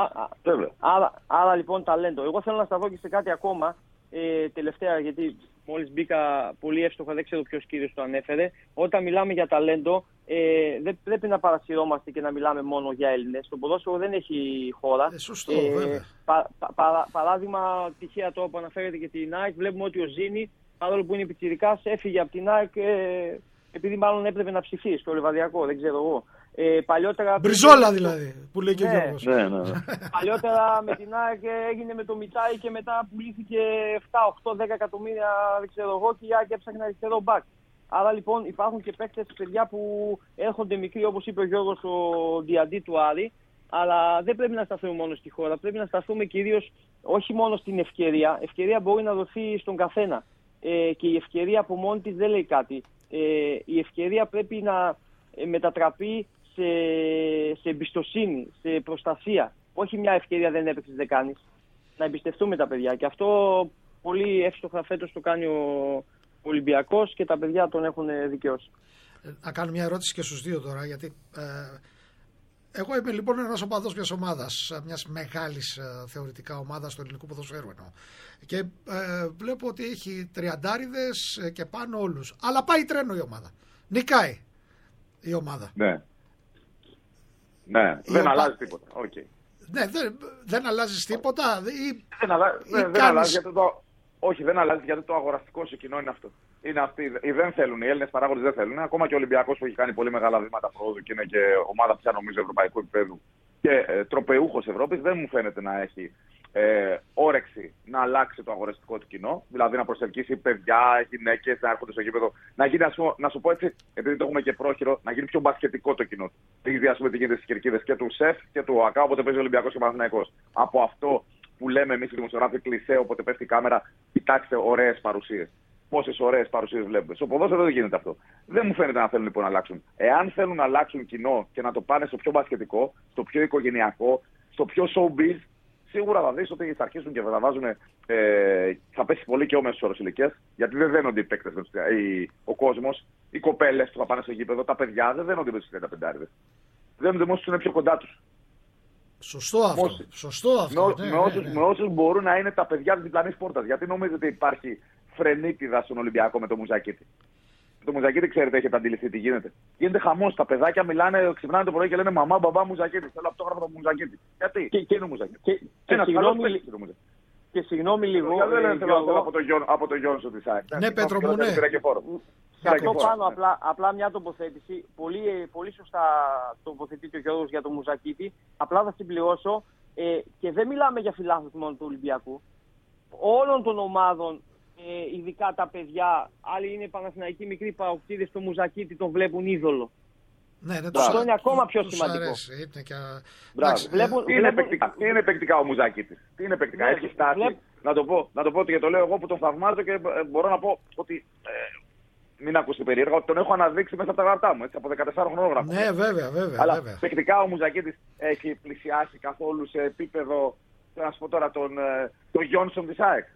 Άρα, άρα λοιπόν ταλέντο. Εγώ θέλω να σταθώ και σε κάτι ακόμα ε, τελευταία, γιατί μόλις μπήκα πολύ εύστοχα, δεν ξέρω ποιος κύριος το ανέφερε. Όταν μιλάμε για ταλέντο, ε, δεν πρέπει να παρασυρώμαστε και να μιλάμε μόνο για Έλληνες. Το ποδόσφαιρο δεν έχει χώρα. Ε, σωστό, ε, βέβαια. Πα, πα, πα, παράδειγμα, τυχαία τώρα που αναφέρεται και την ΑΕΚ, βλέπουμε ότι ο Ζήνη, παρόλο που είναι πιτσιρικάς, έφυγε από την ΑΕΚ ε, επειδή μάλλον έπρεπε να ψηφίσει στο Λεβαδιακό, δεν ξέρω εγώ. Ε, παλιότερα... Μπριζόλα δηλαδή, που λέει και ο ναι, Γιώργος. Ναι, ναι, ναι. Παλιότερα με την ΑΕΚ έγινε με το Μιτσάι και μετά πουλήθηκε επτά, οκτώ, δέκα εκατομμύρια, δεν ξέρω εγώ, και η ΑΕΚ έψαχνε αριστερό μπακ. Άρα λοιπόν υπάρχουν και παίκτες, παιδιά που έρχονται μικροί, όπως είπε ο Γιώργος, ο Διαντή του Άρη, αλλά δεν πρέπει να σταθούμε μόνο στη χώρα, πρέπει να σταθούμε κυρίως όχι μόνο στην ευκαιρία. Ευκαιρία μπορεί να δοθεί στον καθένα ε, και η ευκαιρία από μόνη της δεν λέει κάτι. Ε, η ευκαιρία πρέπει να ε, μετατραπεί σε, σε εμπιστοσύνη, σε προστασία. Όχι μια ευκαιρία δεν έπαιξες, δεν κάνεις. Να εμπιστευτούμε τα παιδιά. Και αυτό πολύ εύστοχα φέτος το κάνει ο Ολυμπιακός και τα παιδιά τον έχουν δικαιώσει. Να κάνω μια ερώτηση και στους δύο τώρα, γιατί ε, εγώ είμαι λοιπόν ένας οπαδός μιας ομάδας, μιας μεγάλης ε, θεωρητικά ομάδας του ελληνικού ποδοσφαίρου εννοώ. Και ε, βλέπω ότι έχει τριαντάριδες ε, και πάνω όλους. Αλλά πάει τρένο η ομάδα. Νικάει η ομάδα. Ναι. Ναι, η δεν οπα... αλλάζει τίποτα. Okay. Ναι, δεν, δεν αλλάζει τίποτα. Ή, δεν, αλλα... ή δεν, κάνεις... δεν αλλάζει γιατί το... Όχι, δεν αλλάζει γιατί το αγοραστικό σου κοινό είναι αυτό. Είναι αυτοί, οι δεν θέλουν, οι Έλληνες παράγοντες δεν θέλουν. Ακόμα και ο Ολυμπιακός που έχει κάνει πολύ μεγάλα βήματα προόδου και είναι και ομάδα πια νομίζω ευρωπαϊκού επίπεδου και ε, τροπεούχος Ευρώπης, δεν μου φαίνεται να έχει ε, όρεξη να αλλάξει το αγοραστικό του κοινό. Δηλαδή να προσελκύσει παιδιά, γυναίκες να έρχονται στο γήπεδο. Να γίνει, ας πούμε, να σου πω έτσι, επειδή το έχουμε και πρόχειρο, να γίνει πιο μπασκετικό το κοινό του. Έχει δει, ας πούμε, τι γίνεται στις κερκίδες και του ΣΕΦ και του ΟΑΚΑ, όποτε παίζει ο Ολυμπιακός και ο Παναθηναϊκός. Από αυτό που λέμε εμείς οι δημοσιογράφοι κλισέ, όποτε πέφτει η κάμερα, κοιτάξτε ωραίες παρουσίες. Πόσες ωραίες παρουσίες βλέπουμε. Στο ποδόσφαιρο δεν γίνεται αυτό. Δεν μου φαίνεται να θέλουν λοιπόν να αλλάξουν. Εάν θέλουν να αλλάξουν κοινό και να το πάνε στο πιο μπασκετικό, στο πιο οικογενειακό, στο πιο showbiz, σίγουρα θα δεις ότι θα αρχίσουν και θα βάζουν. Ε, θα πέσει πολύ και ο μέσος όρος ηλικίας, γιατί δεν δένονται οι παίκτες, ο κόσμος, οι κοπέλες που θα πάνε στο γήπεδο, τα παιδιά δεν δένονται με τους τριάντα πέντε. Δένονται με όσους είναι πιο κοντά τους. Σωστό αυτό. Μόσοι. Σωστό αυτό. Με, ναι, με, όσους, ναι, ναι. με όσους μπορούν να είναι τα παιδιά της διπλανής πόρτας. Γιατί νομίζετε ότι υπάρχει φρενίτιδα στον Ολυμπιακό με το Μουζακίτη. Το Μουζακίτη, ξέρετε, έχετε αντιληφθεί τι γίνεται. Γίνεται χαμός. Τα παιδάκια μιλάνε, ξυπνάνε το πρωί και λένε μαμά, μπαμπά, Μουζακίτη. Θέλω αυτόγραφο το Μουζακίτη. Γιατί? Και, και είναι ο Μουζακίτη. Και, και, και, συγγνώμη, και συγγνώμη λίγο. Δεν λένε θέλω από το, από το Γιόνσο της ΑΕΚ. Ναι, Πέτρο μου, ναι. Και αυτό πάνω, απλά, απλά μια τοποθέτηση. Πολύ, πολύ σωστά τοποθετείται ο Γιώργος για το Μουζακίτη. Απλά θα συμπληρώσω. Ε, και δεν μιλάμε για φιλάθλους μόνο του Ολυμπιακού. Όλων των ομάδων, ε, ειδικά τα παιδιά, άλλοι είναι Παναθηναϊκοί μικροί παοκτήδες, το Μουζακίτη τον βλέπουν είδωλο. Ναι, ναι, αυτό είναι ακόμα πιο τους σημαντικό. Αρέσει, είναι και... Βλέπουν, τι, είναι παικτικά, τι είναι παικτικά ο Μουζακίτης. Τι είναι παικτικά, ναι, έχει στάση. Βλέπ... Να, το πω, να το πω και το λέω εγώ που τον θαυμάζω και μπορώ να πω ότι... Ε, μην ακούσει περίεργα, ότι τον έχω αναδείξει μέσα από τα γραφτά μου. Έτσι, από δεκατέσσερα χρονών γράφω. Ναι, βέβαια, βέβαια. Αλλά βέβαια. παικτικά ο Μουζακίτης έχει πλησιάσει καθόλου σε επίπεδο, να σου πω τώρα, τον, τον Γιόνσον της ΑΕΚ.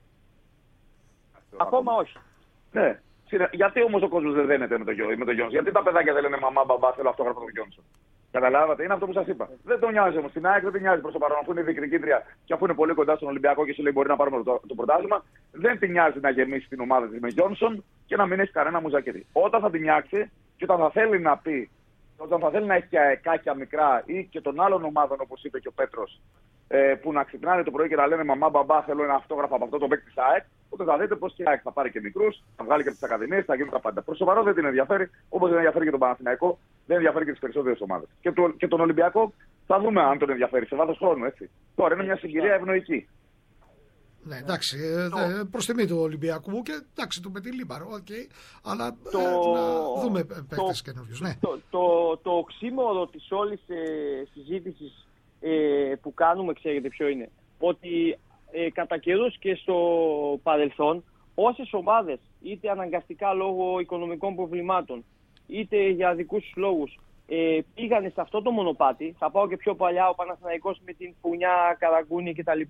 Ακόμα όχι. Ναι. Γιατί όμως ο κόσμος δεν δένεται με τον το Γιόνσον? Γιατί τα παιδάκια δεν λένε μαμά, μπαμπά, θέλω αυτόγραφο τον Γιόνσον? Καταλάβατε, είναι αυτό που σας είπα. Δεν τον νοιάζει όμως. Στην ΑΕΚ δεν την νοιάζει προς το παρόν, αφού είναι διεκδικήτρια και αφού είναι πολύ κοντά στον Ολυμπιακό και σου λέει μπορεί να πάρουμε το, το πρωτάθλημα, δεν την νοιάζει να γεμίσει την ομάδα της με Γιόνσον και να μην έχει κανένα Μουζακίτη. Όταν θα την νοιάξει και όταν θα θέλει να πει, όταν θα θέλει να έχει και αεκάκια μικρά ή και των άλλων ομάδων, όπως είπε και ο Πέτρος, ε, που να ξυπνάνε το πρωί και να λένε μαμά, μπαμπά, θέλω ένα αυτόγραφο από αυτό το παίκτη της ΑΕΚ, τότε θα δείτε πως και η ΑΕΚ θα πάρει και μικρούς, θα βγάλει και τις ακαδημίες, θα γίνουν τα πάντα. Προς το παρόν δεν την ενδιαφέρει, όπως δεν ενδιαφέρει και τον Παναθηναϊκό, δεν ενδιαφέρει και τις περισσότερες ομάδες. Και, το, και τον Ολυμπιακό θα δούμε αν τον ενδιαφέρει σε βάθος χρόνου, έτσι. Τώρα είναι μια συγκυρία ευνοϊκή. Ναι, εντάξει, το... προς τιμή του Ολυμπιακού και εντάξει, του Πετή Λίμπαρο, okay, αλλά το... ε, να δούμε παίκτες το... καινούριους. Ναι. Το, το, το οξύμορο της όλης ε, συζήτησης ε, που κάνουμε, ξέρετε ποιο είναι? Ότι ε, κατά καιρούς και στο παρελθόν, όσες ομάδες, είτε αναγκαστικά λόγω οικονομικών προβλημάτων, είτε για δικούς τους λόγους, ε, πήγανε σε αυτό το μονοπάτι, θα πάω και πιο παλιά, ο Παναθηναϊκός με την Φουνιά, Καραγκούνη κτλ.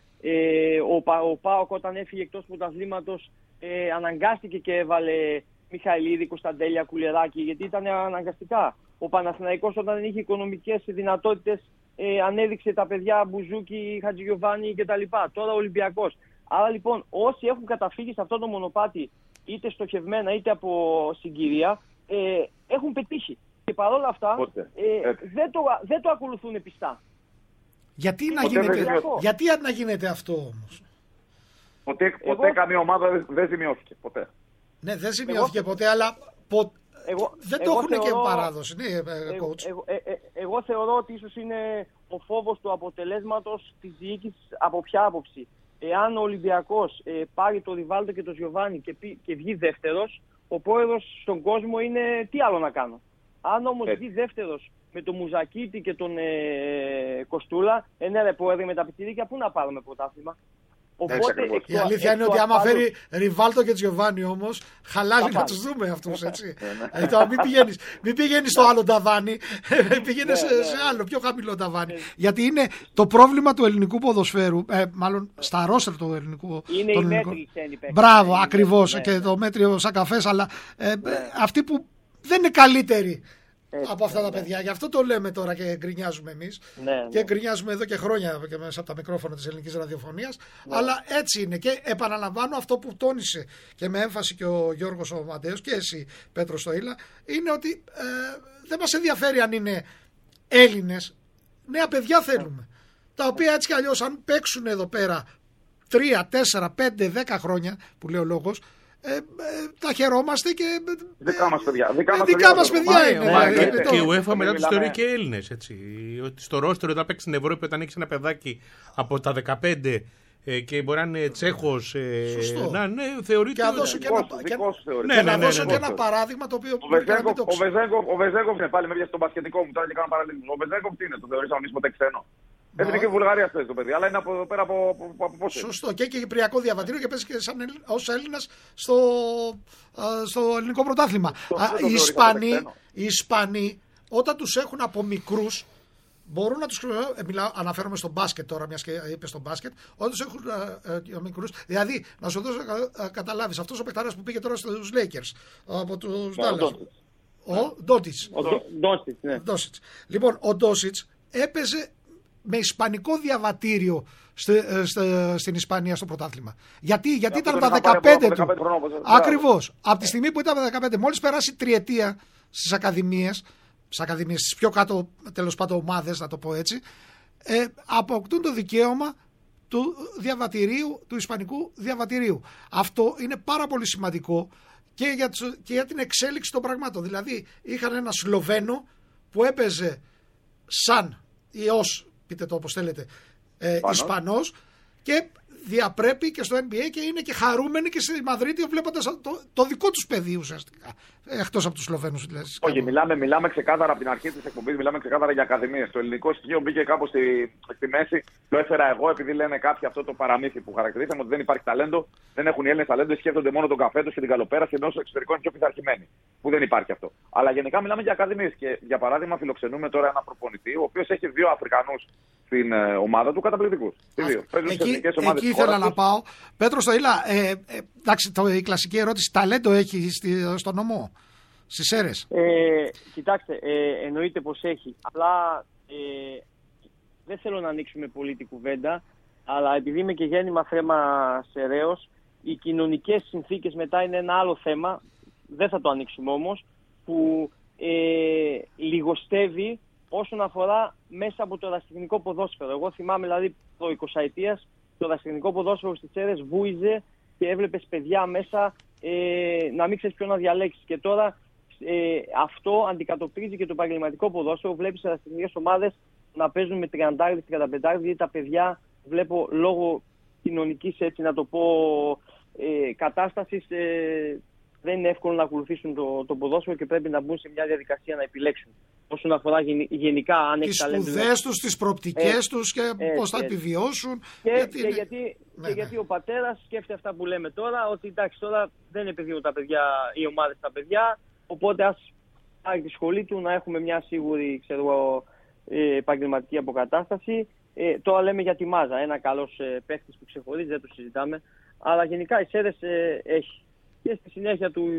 Ε, ο, ο ΠΑΟΚ όταν έφυγε εκτός πρωταθλήματος ε, αναγκάστηκε και έβαλε Μιχαηλίδη, Κωνσταντέλια, Κουλεράκη, γιατί ήταν αναγκαστικά. Ο Παναθηναϊκός όταν δεν είχε οικονομικές δυνατότητες ε, ανέδειξε τα παιδιά Μπουζούκι, Χατζηγιοβάνι κτλ. Τώρα ο Ολυμπιακός. Άρα λοιπόν όσοι έχουν καταφύγει σε αυτό το μονοπάτι, είτε στοχευμένα είτε από συγκυρία, ε, έχουν πετύχει. Και παρόλα αυτά ε, δεν, το, δεν το ακολουθούν πιστά. Γιατί να, γίνεται, γιατί να γίνεται αυτό όμως? Ποτέ, ποτέ εγώ... καμία ομάδα δεν ζημιώθηκε. Ποτέ. Ναι, δεν ζημιώθηκε εγώ... ποτέ, αλλά πο... εγώ... δεν το εγώ έχουν θεωρώ... και παράδοση. Ναι, εγώ, εγώ, ε, ε, εγώ θεωρώ ότι ίσως είναι ο φόβος του αποτελέσματος της διοίκησης από ποια άποψη. Εάν ο Ολυμπιακός ε, πάρει το Ριβάλτο και το Γιωβάνι και, και βγει δεύτερος, ο πρόεδρος στον κόσμο είναι τι άλλο να κάνω. Αν όμως βγει δεύτερος με τον Μουζακίτη και τον ε, Κοστούλα, ε, ναι ρε πρόεδρε, με τα πιτσιρίκια πού να πάρουμε πρωτάθλημα? Οπότε, η αλήθεια είναι ότι άμα φέρει Ριβάλτο και Τζιοβάνι όμως, χαλάει να τους δούμε αυτούς, έτσι. ε, τώρα μην πηγαίνεις, μην πηγαίνεις στο άλλο ταβάνι, πήγαινε σε, σε άλλο, πιο χαμηλό ταβάνι. Γιατί είναι το πρόβλημα του ελληνικού ποδοσφαίρου, ε, μάλλον στα ρόστερ του ελληνικού. Είναι οι μέτροι ξένοι παίκτες. Μπράβο, ακριβώς, και το μέτριο σαν καφές, αλλά ε, αυτοί που δεν είναι καλύτεροι Έτσι, από αυτά τα παιδιά. Γι' αυτό το λέμε τώρα και γκρινιάζουμε εμείς. Ναι, ναι. Και γκρινιάζουμε εδώ και χρόνια και μέσα από τα μικρόφωνα της ελληνικής ραδιοφωνίας. Ναι. Αλλά έτσι είναι. Και επαναλαμβάνω αυτό που τόνισε και με έμφαση και ο Γιώργος ο Μαντέος και εσύ Πέτρο Στοήλα, είναι ότι ε, δεν μας ενδιαφέρει αν είναι Έλληνες. Νέα παιδιά θέλουμε. Ναι. Τα οποία έτσι κι αλλιώς αν παίξουν εδώ πέρα τρία, τέσσερα, πέντε, δέκα χρόνια που λέει ο λόγος, Ε, ε, τα χαιρόμαστε και. Δικά μας παιδιά. Δικά μας παιδιά, παιδιά, παιδιά είναι. Μα, είναι, και, είναι και η το... UEFA μετά τους θεωρεί και Έλληνες. Έτσι. Ότι στο ρόστερο όταν παίξει στην Ευρώπη, όταν έχει ένα παιδάκι από τα δεκαπέντε ε, και μπορεί να είναι Τσέχος. Ε, να ναι, θεωρείται. Και να δώσω και ένα, και... Ναι, ναι, ναι, ναι, ναι, ναι. ένα παράδειγμα το οποίο. Ο Βεζέγκοφ είναι πάλι με στον μπασκετικό μου τώρα και κάνω παραλίγο. Ο Βεζέγκοφ τι είναι, το θεωρήσαμε εμείς ποτέ ξένο? Εθνική Βουλγαρία παίζει το παιδί, αλλά είναι από πέρα από, από, από πώς. Σωστό. Και έχει κυπριακό διαβατήριο και παίζει και σαν ως Έλληνας στο, στο ελληνικό πρωτάθλημα. Οι Ισπανοί, οι Ισπανοί, όταν τους έχουν από μικρούς, μπορούν να τους. Ε, μιλάω, αναφέρομαι στο μπάσκετ τώρα, μιας και είπε στο μπάσκετ. Όταν τους έχουν ε, ε, μικρούς. Δηλαδή, να σου δώσω να ε, καταλάβεις, αυτός ο παικτάρας που πήγε τώρα στους Lakers από τους Dallas. Ο Ντότιτς. Ο Ντόσιτς, ναι. Λοιπόν, ο Ντόσιτς έπαιζε με ισπανικό διαβατήριο στη, στη, στην Ισπανία στο πρωτάθλημα. Γιατί, γιατί ήταν τα δεκαπέντε του. Ακριβώς. Από τη στιγμή που ήταν τα δεκαπέντε, μόλις περάσει τριετία στις ακαδημίες, στις ακαδημίες, στις πιο κάτω τέλος πάντων ομάδες, να το πω έτσι, ε, αποκτούν το δικαίωμα του διαβατηρίου, του ισπανικού διαβατηρίου. Αυτό είναι πάρα πολύ σημαντικό και για, και για την εξέλιξη των πραγμάτων. Δηλαδή, είχαν ένα Σλοβαίνο που έπαιζε σαν ή ως, πείτε το όπως θέλετε, ε, Ισπανός, και διαπρέπει και στο N B A και είναι και χαρούμενοι και στη Μαδρίτη βλέποντας το, το δικό τους παιδί ουσιαστικά. Εκτός από τους Σλοβαίνους δηλαδή. Όχι, μιλάμε, μιλάμε ξεκάθαρα από την αρχή της εκπομπής, μιλάμε ξεκάθαρα για ακαδημίες. Το ελληνικό στοιχείο μπήκε κάπου στη, στη μέση. Το έφερα εγώ επειδή λένε κάποιοι αυτό το παραμύθι που χαρακτηρίζαμε ότι δεν υπάρχει ταλέντο, δεν έχουν οι Έλληνες ταλέντο, σκέφτονται μόνο τον καφέ τους και την καλοπέραση, ενώ στο εξωτερικό είναι πιο πειθαρχημένοι. Που δεν υπάρχει αυτό. Αλλά γενικά μιλάμε για ακαδημίες. Και για παράδειγμα, φιλοξενούμε τώρα ένα προπονητή, ο οποίος έχει δύο Αφρικανούς στην ε, ομάδα του καταπληκτικούς. Εκεί, εκεί ήθελα να πάω. Πέτρο Στοίλα, ε, ε, εντάξει, το, η κλασική ερώτηση, ταλέντο έχει στη, στο νομό, στις Σέρρες? Ε, κοιτάξτε, ε, εννοείται πως έχει. Αλλά ε, δεν θέλω να ανοίξουμε πολύ την κουβέντα, αλλά επειδή είμαι και γέννημα θέμα Σερραίος, οι κοινωνικές συνθήκες μετά είναι ένα άλλο θέμα, δεν θα το ανοίξουμε όμως, που ε, λιγοστεύει όσον αφορά μέσα από το ερασιτεχνικό ποδόσφαιρο. Εγώ θυμάμαι δηλαδή το εικοσαετίας το ερασιτεχνικό ποδόσφαιρο στις Σέρρες βούιζε και έβλεπες παιδιά μέσα ε, να μην ξέρεις ποιο να διαλέξεις. Και τώρα ε, αυτό αντικατοπτρίζει και το επαγγελματικό ποδόσφαιρο. Βλέπεις ερασιτεχνικές ομάδες να παίζουν με τριάντα τριάντα πέντε, γιατί τα παιδιά βλέπω λόγω κοινωνικής, έτσι να το πω, ε, κατάστασης, ε, δεν είναι εύκολο να ακολουθήσουν το, το ποδόσφαιρο και πρέπει να μπουν σε μια διαδικασία να επιλέξουν. Όσον αφορά γενικά, αν έχει ταλέντο. Τις σπουδές τους, τις προοπτικές ε, τους και ε, πώς θα ε, επιβιώσουν. Και, γιατί, και, γιατί, ναι, και ναι. γιατί ο πατέρας σκέφτεται αυτά που λέμε τώρα, ότι εντάξει, τώρα δεν επενδύουν τα παιδιά, οι ομάδες τα παιδιά, οπότε ας πάρει τη σχολή του να έχουμε μια σίγουρη, ξέρω, επαγγελματική αποκατάσταση. Ε, τώρα λέμε για τη Μάζα, ένα καλός ε, παίχτης που ξεχωρίζει, δεν το συζητάμε. Αλλά γενικά οι Σέρρες ε, έχει. Και στη συνέχεια του,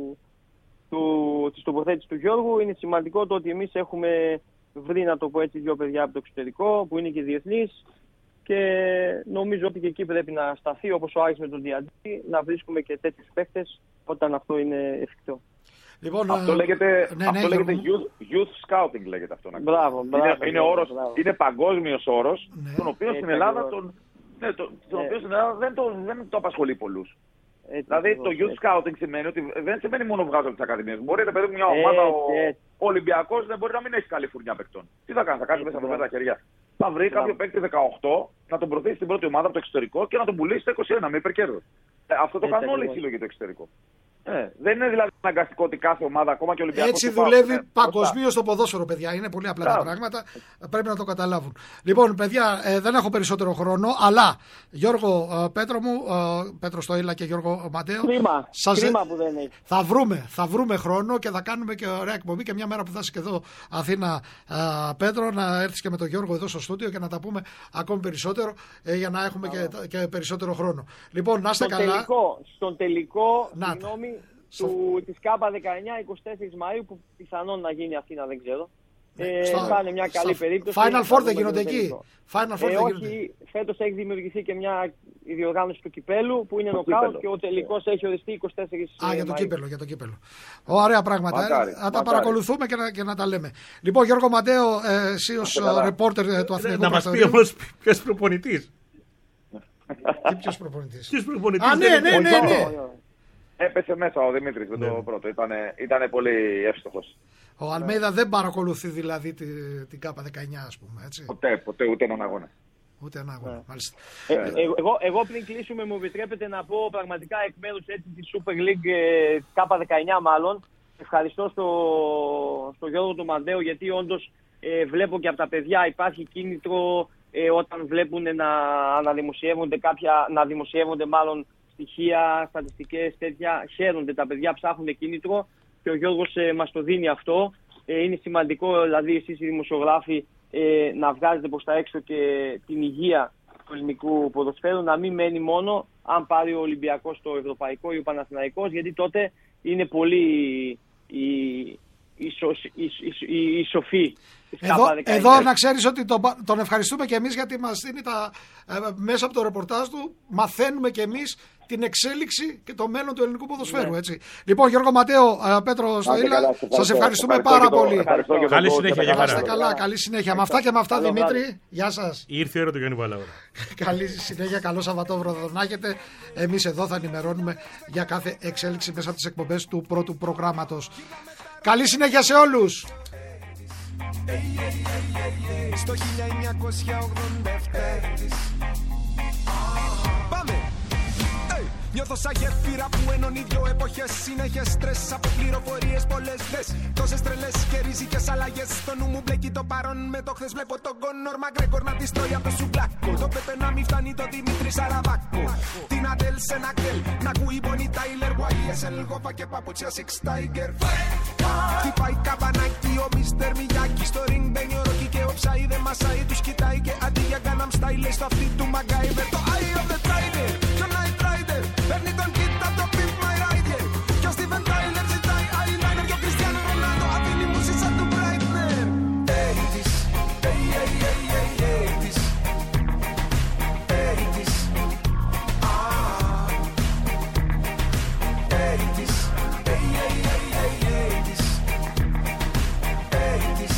του, της τοποθέτησης του Γιώργου είναι σημαντικό το ότι εμείς έχουμε βρει, να το πω έτσι, δύο παιδιά από το εξωτερικό που είναι και διεθνείς, και νομίζω ότι και εκεί πρέπει να σταθεί, όπως ο Άρης με τον Διαντή, να βρίσκουμε και τέτοιους παίκτες όταν αυτό είναι εφικτό. Λοιπόν, αυτό λέγεται, ναι, αυτό ναι, λέγεται youth, youth scouting, λέγεται αυτό. Μπράβο, μπράβο, είναι, είναι, όρος, είναι παγκόσμιος όρος, ναι, τον οποίο στην Ελλάδα, τον, ναι, το, τον ναι. οποίο στην Ελλάδα δεν, το, δεν το απασχολεί πολλούς. Έτσι, δηλαδή έτσι, το youth έτσι. scouting σημαίνει ότι δεν σημαίνει μόνο βγάζω από τις ακαδημίες. Μπορεί να παιδί μια ομάδα, έτσι, ο Ολυμπιακός δεν μπορεί να μην έχει καλή φουρνιά παικτών. Τι θα κάνει, θα κάνει μέσα από τα χέρια. Θα βρει κάποιο παίκτη δεκαοκτώ, να τον προωθήσει στην πρώτη ομάδα από το εξωτερικό και να τον πουλήσει στο είκοσι ένα με υπερκέρδος. Ε, αυτό το έτσι, κάνουν όλοι οι σύλλογοι το εξωτερικό. Ε, δεν είναι δηλαδή αναγκαστικό ότι κάθε ομάδα, ακόμα και ο Ολυμπιακός. Έτσι δουλεύει ε, παγκοσμίως το ποδόσφαιρο, παιδιά. Είναι πολύ απλά τα πράγματα. Πρέπει να το καταλάβουν. Λοιπόν, παιδιά, ε, δεν έχω περισσότερο χρόνο, αλλά Γιώργο, ε, Πέτρο μου, ε, Πέτρο Στοίλα και Γιώργο Μαντέο. Κρίμα, σας... κρίμα που δεν έχει. Θα βρούμε, θα βρούμε χρόνο και θα κάνουμε και ωραία εκπομπή. Και μια μέρα που θα είσαι και εδώ, Αθήνα, ε, Πέτρο, να έρθεις και με τον Γιώργο εδώ στο στούντιο και να τα πούμε ακόμη περισσότερο, ε, για να έχουμε και, και περισσότερο χρόνο. Λοιπόν, να είστε στον καλά. Τελικό, στον τελικό, συγγνώμη, του, της ΚΑΠΑ δεκαεννιά είκοσι τέσσερις Μαΐου, που πιθανόν να γίνει Αθήνα, δεν ξέρω. Ε, στο, θα είναι μια καλή περίπτωση. Final Four δεν γίνονται εκεί. Final Four ε, δεν όχι, φέτος έχει δημιουργηθεί και μια διοργάνωση του κυπέλου που είναι νοκάουτ, και ο τελικός έχει οριστεί είκοσι τέσσερις Μαΐου. Α, για το κύπελο, για το κύπελο. Ωραία πράγματα. Μακάρι, θα τα παρακολουθούμε και να, και να τα λέμε. Λοιπόν, Γιώργο Μαντέο, ε, εσύ ως ρεπόρτερ του Αθηνικού. Να μας πει όμως ποιος προπονητής. Και ποιος προπονητής. Α, ναι, ναι, ναι, ναι. Έπεσε μέσα ο Δημήτρης με ναι. το πρώτο. Ήταν πολύ εύστοχος. Ο Αλμέιδα δεν παρακολουθεί δηλαδή την, την ΚΑΠΑ δεκαεννιά, ας πούμε, έτσι. Ποτέ, ποτέ, ούτε έναν αγώνα. Ούτε έναν αγώνα, μάλιστα. Ε, ε, εγώ, εγώ πριν κλείσουμε, μου επιτρέπετε να πω πραγματικά εκ μέρους έτσι της Super League, ε, ΚΑΠΑ δεκαεννιά μάλλον, ευχαριστώ στο, στο Γιώργο του Μαντέο, γιατί όντως ε, βλέπω και από τα παιδιά υπάρχει κίνητρο, ε, όταν βλέπουν να αναδημοσιεύονται κάποια, να δημοσιεύονται μάλλον στοιχεία, στατιστικές, τέτοια, χαίρονται τα παιδιά, ψάχνουν κίνητρο και ο Γιώργος ε, μας το δίνει αυτό. Ε, είναι σημαντικό, δηλαδή, εσείς οι δημοσιογράφοι ε, να βγάζετε προς τα έξω και την υγεία του ελληνικού ποδοσφαίρου, να μην μένει μόνο αν πάρει ο Ολυμπιακός το Ευρωπαϊκό ή ο Παναθηναϊκός, γιατί τότε είναι πολύ η, η, η, η, η, η σοφή. Εδώ, εδώ να ξέρεις ότι τον, τον ευχαριστούμε και εμείς, γιατί μας δίνει τα, ε, μέσα από το ρεπορτάζ του μαθαίνουμε και εμείς την εξέλιξη και το μέλλον του ελληνικού ποδοσφαίρου. Ναι. Έτσι. Λοιπόν, Γιώργο Ματέο, ε, Πέτρο Στοήλα, σας ευχαριστούμε ευχαριστώ πάρα πολύ. Ευχαριστώ καλή συνέχεια, για χαρά. Καλά, καλή συνέχεια. Με αυτά και με αυτά, Δημήτρη, γεια σας. Ήρθε η ώρα του Γιάννη Παλαούρα. Καλή συνέχεια, καλό Σαββατόβραδο να έχετε. Εμείς εδώ θα ενημερώνουμε για κάθε εξέλιξη μέσα από τις εκπομπές του πρώτου προγράμματος. Καλή συνέχεια σε όλους. Στο χίλια εννιακόσια ογδόντα επτά πάμε. Νιώθω σαν γέφυρα που ενώνει δυο εποχές. Συνέχες στρες από πληροφορίες πολλές δες. Τόσες τρελές και ριζικές αλλαγές. Στο νου μου μπλέκει το παρόν με το χθες. Βλέπω τον Κόνορ Μαγκρέγκορ να της τρώει από το σουβλάκο. Το Πέπε να μην φτάνει το Δημήτρη Σαραβάκο. Την Αντέλ σε ένα γκέλ. Να ακούει Μπονι Τάιλερ. Γουάι ες ελ γόφα και παπούτσια Six Tiger. Χτυπάει καμπανάκι ο Μίστερ Μιγιάκη. Στο ring μπαίνει ο Ρόκι και ο Ψάι δεν μασάει. Τους κοιτάει και αντί για Gangnam Style λέει στο αυτή του Μαγκάιβερ. Το Eye of the Tiger. Και ο Night Rider. Παίρνει τον κίτ απ' το Pimp My Ride. Και ο Steven Tyler ζητάει eyeliner. Και ο Cristiano Ronaldo αφήνει μουσί σαν του Breitner. Έιτις, έι, έι, έι, έι, έιτις. Έιτις, α, έιτις, έι, έι, έι, έι, έιτις. Έιτις,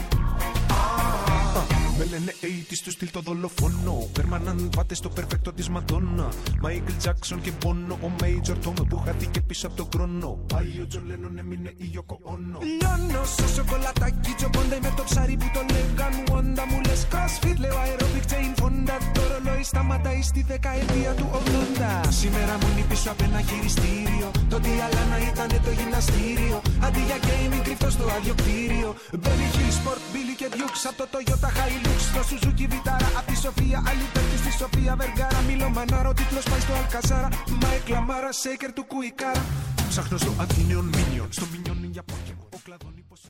α. Με λένε έιτις του στυλ το δολοφόνο. Περμανάν πάτε στο περφέκτο της Μαντόνα. Μάικλ Τζάκσον και Μπόνο. Ο Μέιτζορ Τόμ που χάθηκε πίσω από τον χρόνο. Πάει ο Τζον Λένον, έμεινε η Γιώκο Όνο. Λιώνω στο σοκολατάκι Τζομπόντα με το ψάρι που το λέγαν Wanda. Μου λες CrossFit, λέω aerobic chain Fonda. Το ρολόι σταματάει στη δεκαετία του ογδόντα. Σήμερα μόνη πίσω απ' ένα χειριστήριο. Το Διαλάνα ήτανε το γυμναστήριο. Αντί για gaming κρυφτό στο άδειο κτίριο. Μπέλι Hill Sport, Billy και Dukes. Απ' το Toyota Hilux, το Suzuki Vitara. Απ' τη Σοφία Αλιπέρτη στη Σοφία Βεργάρα. Μίλο Μανάρο, τίτλος πάει στο Αλκαζάρα. Μάικλ Αμάρα, Σέικερ του Κουικάρα. Ψάχνω στο Αθηναίον Μίνιον, στο Μίνιον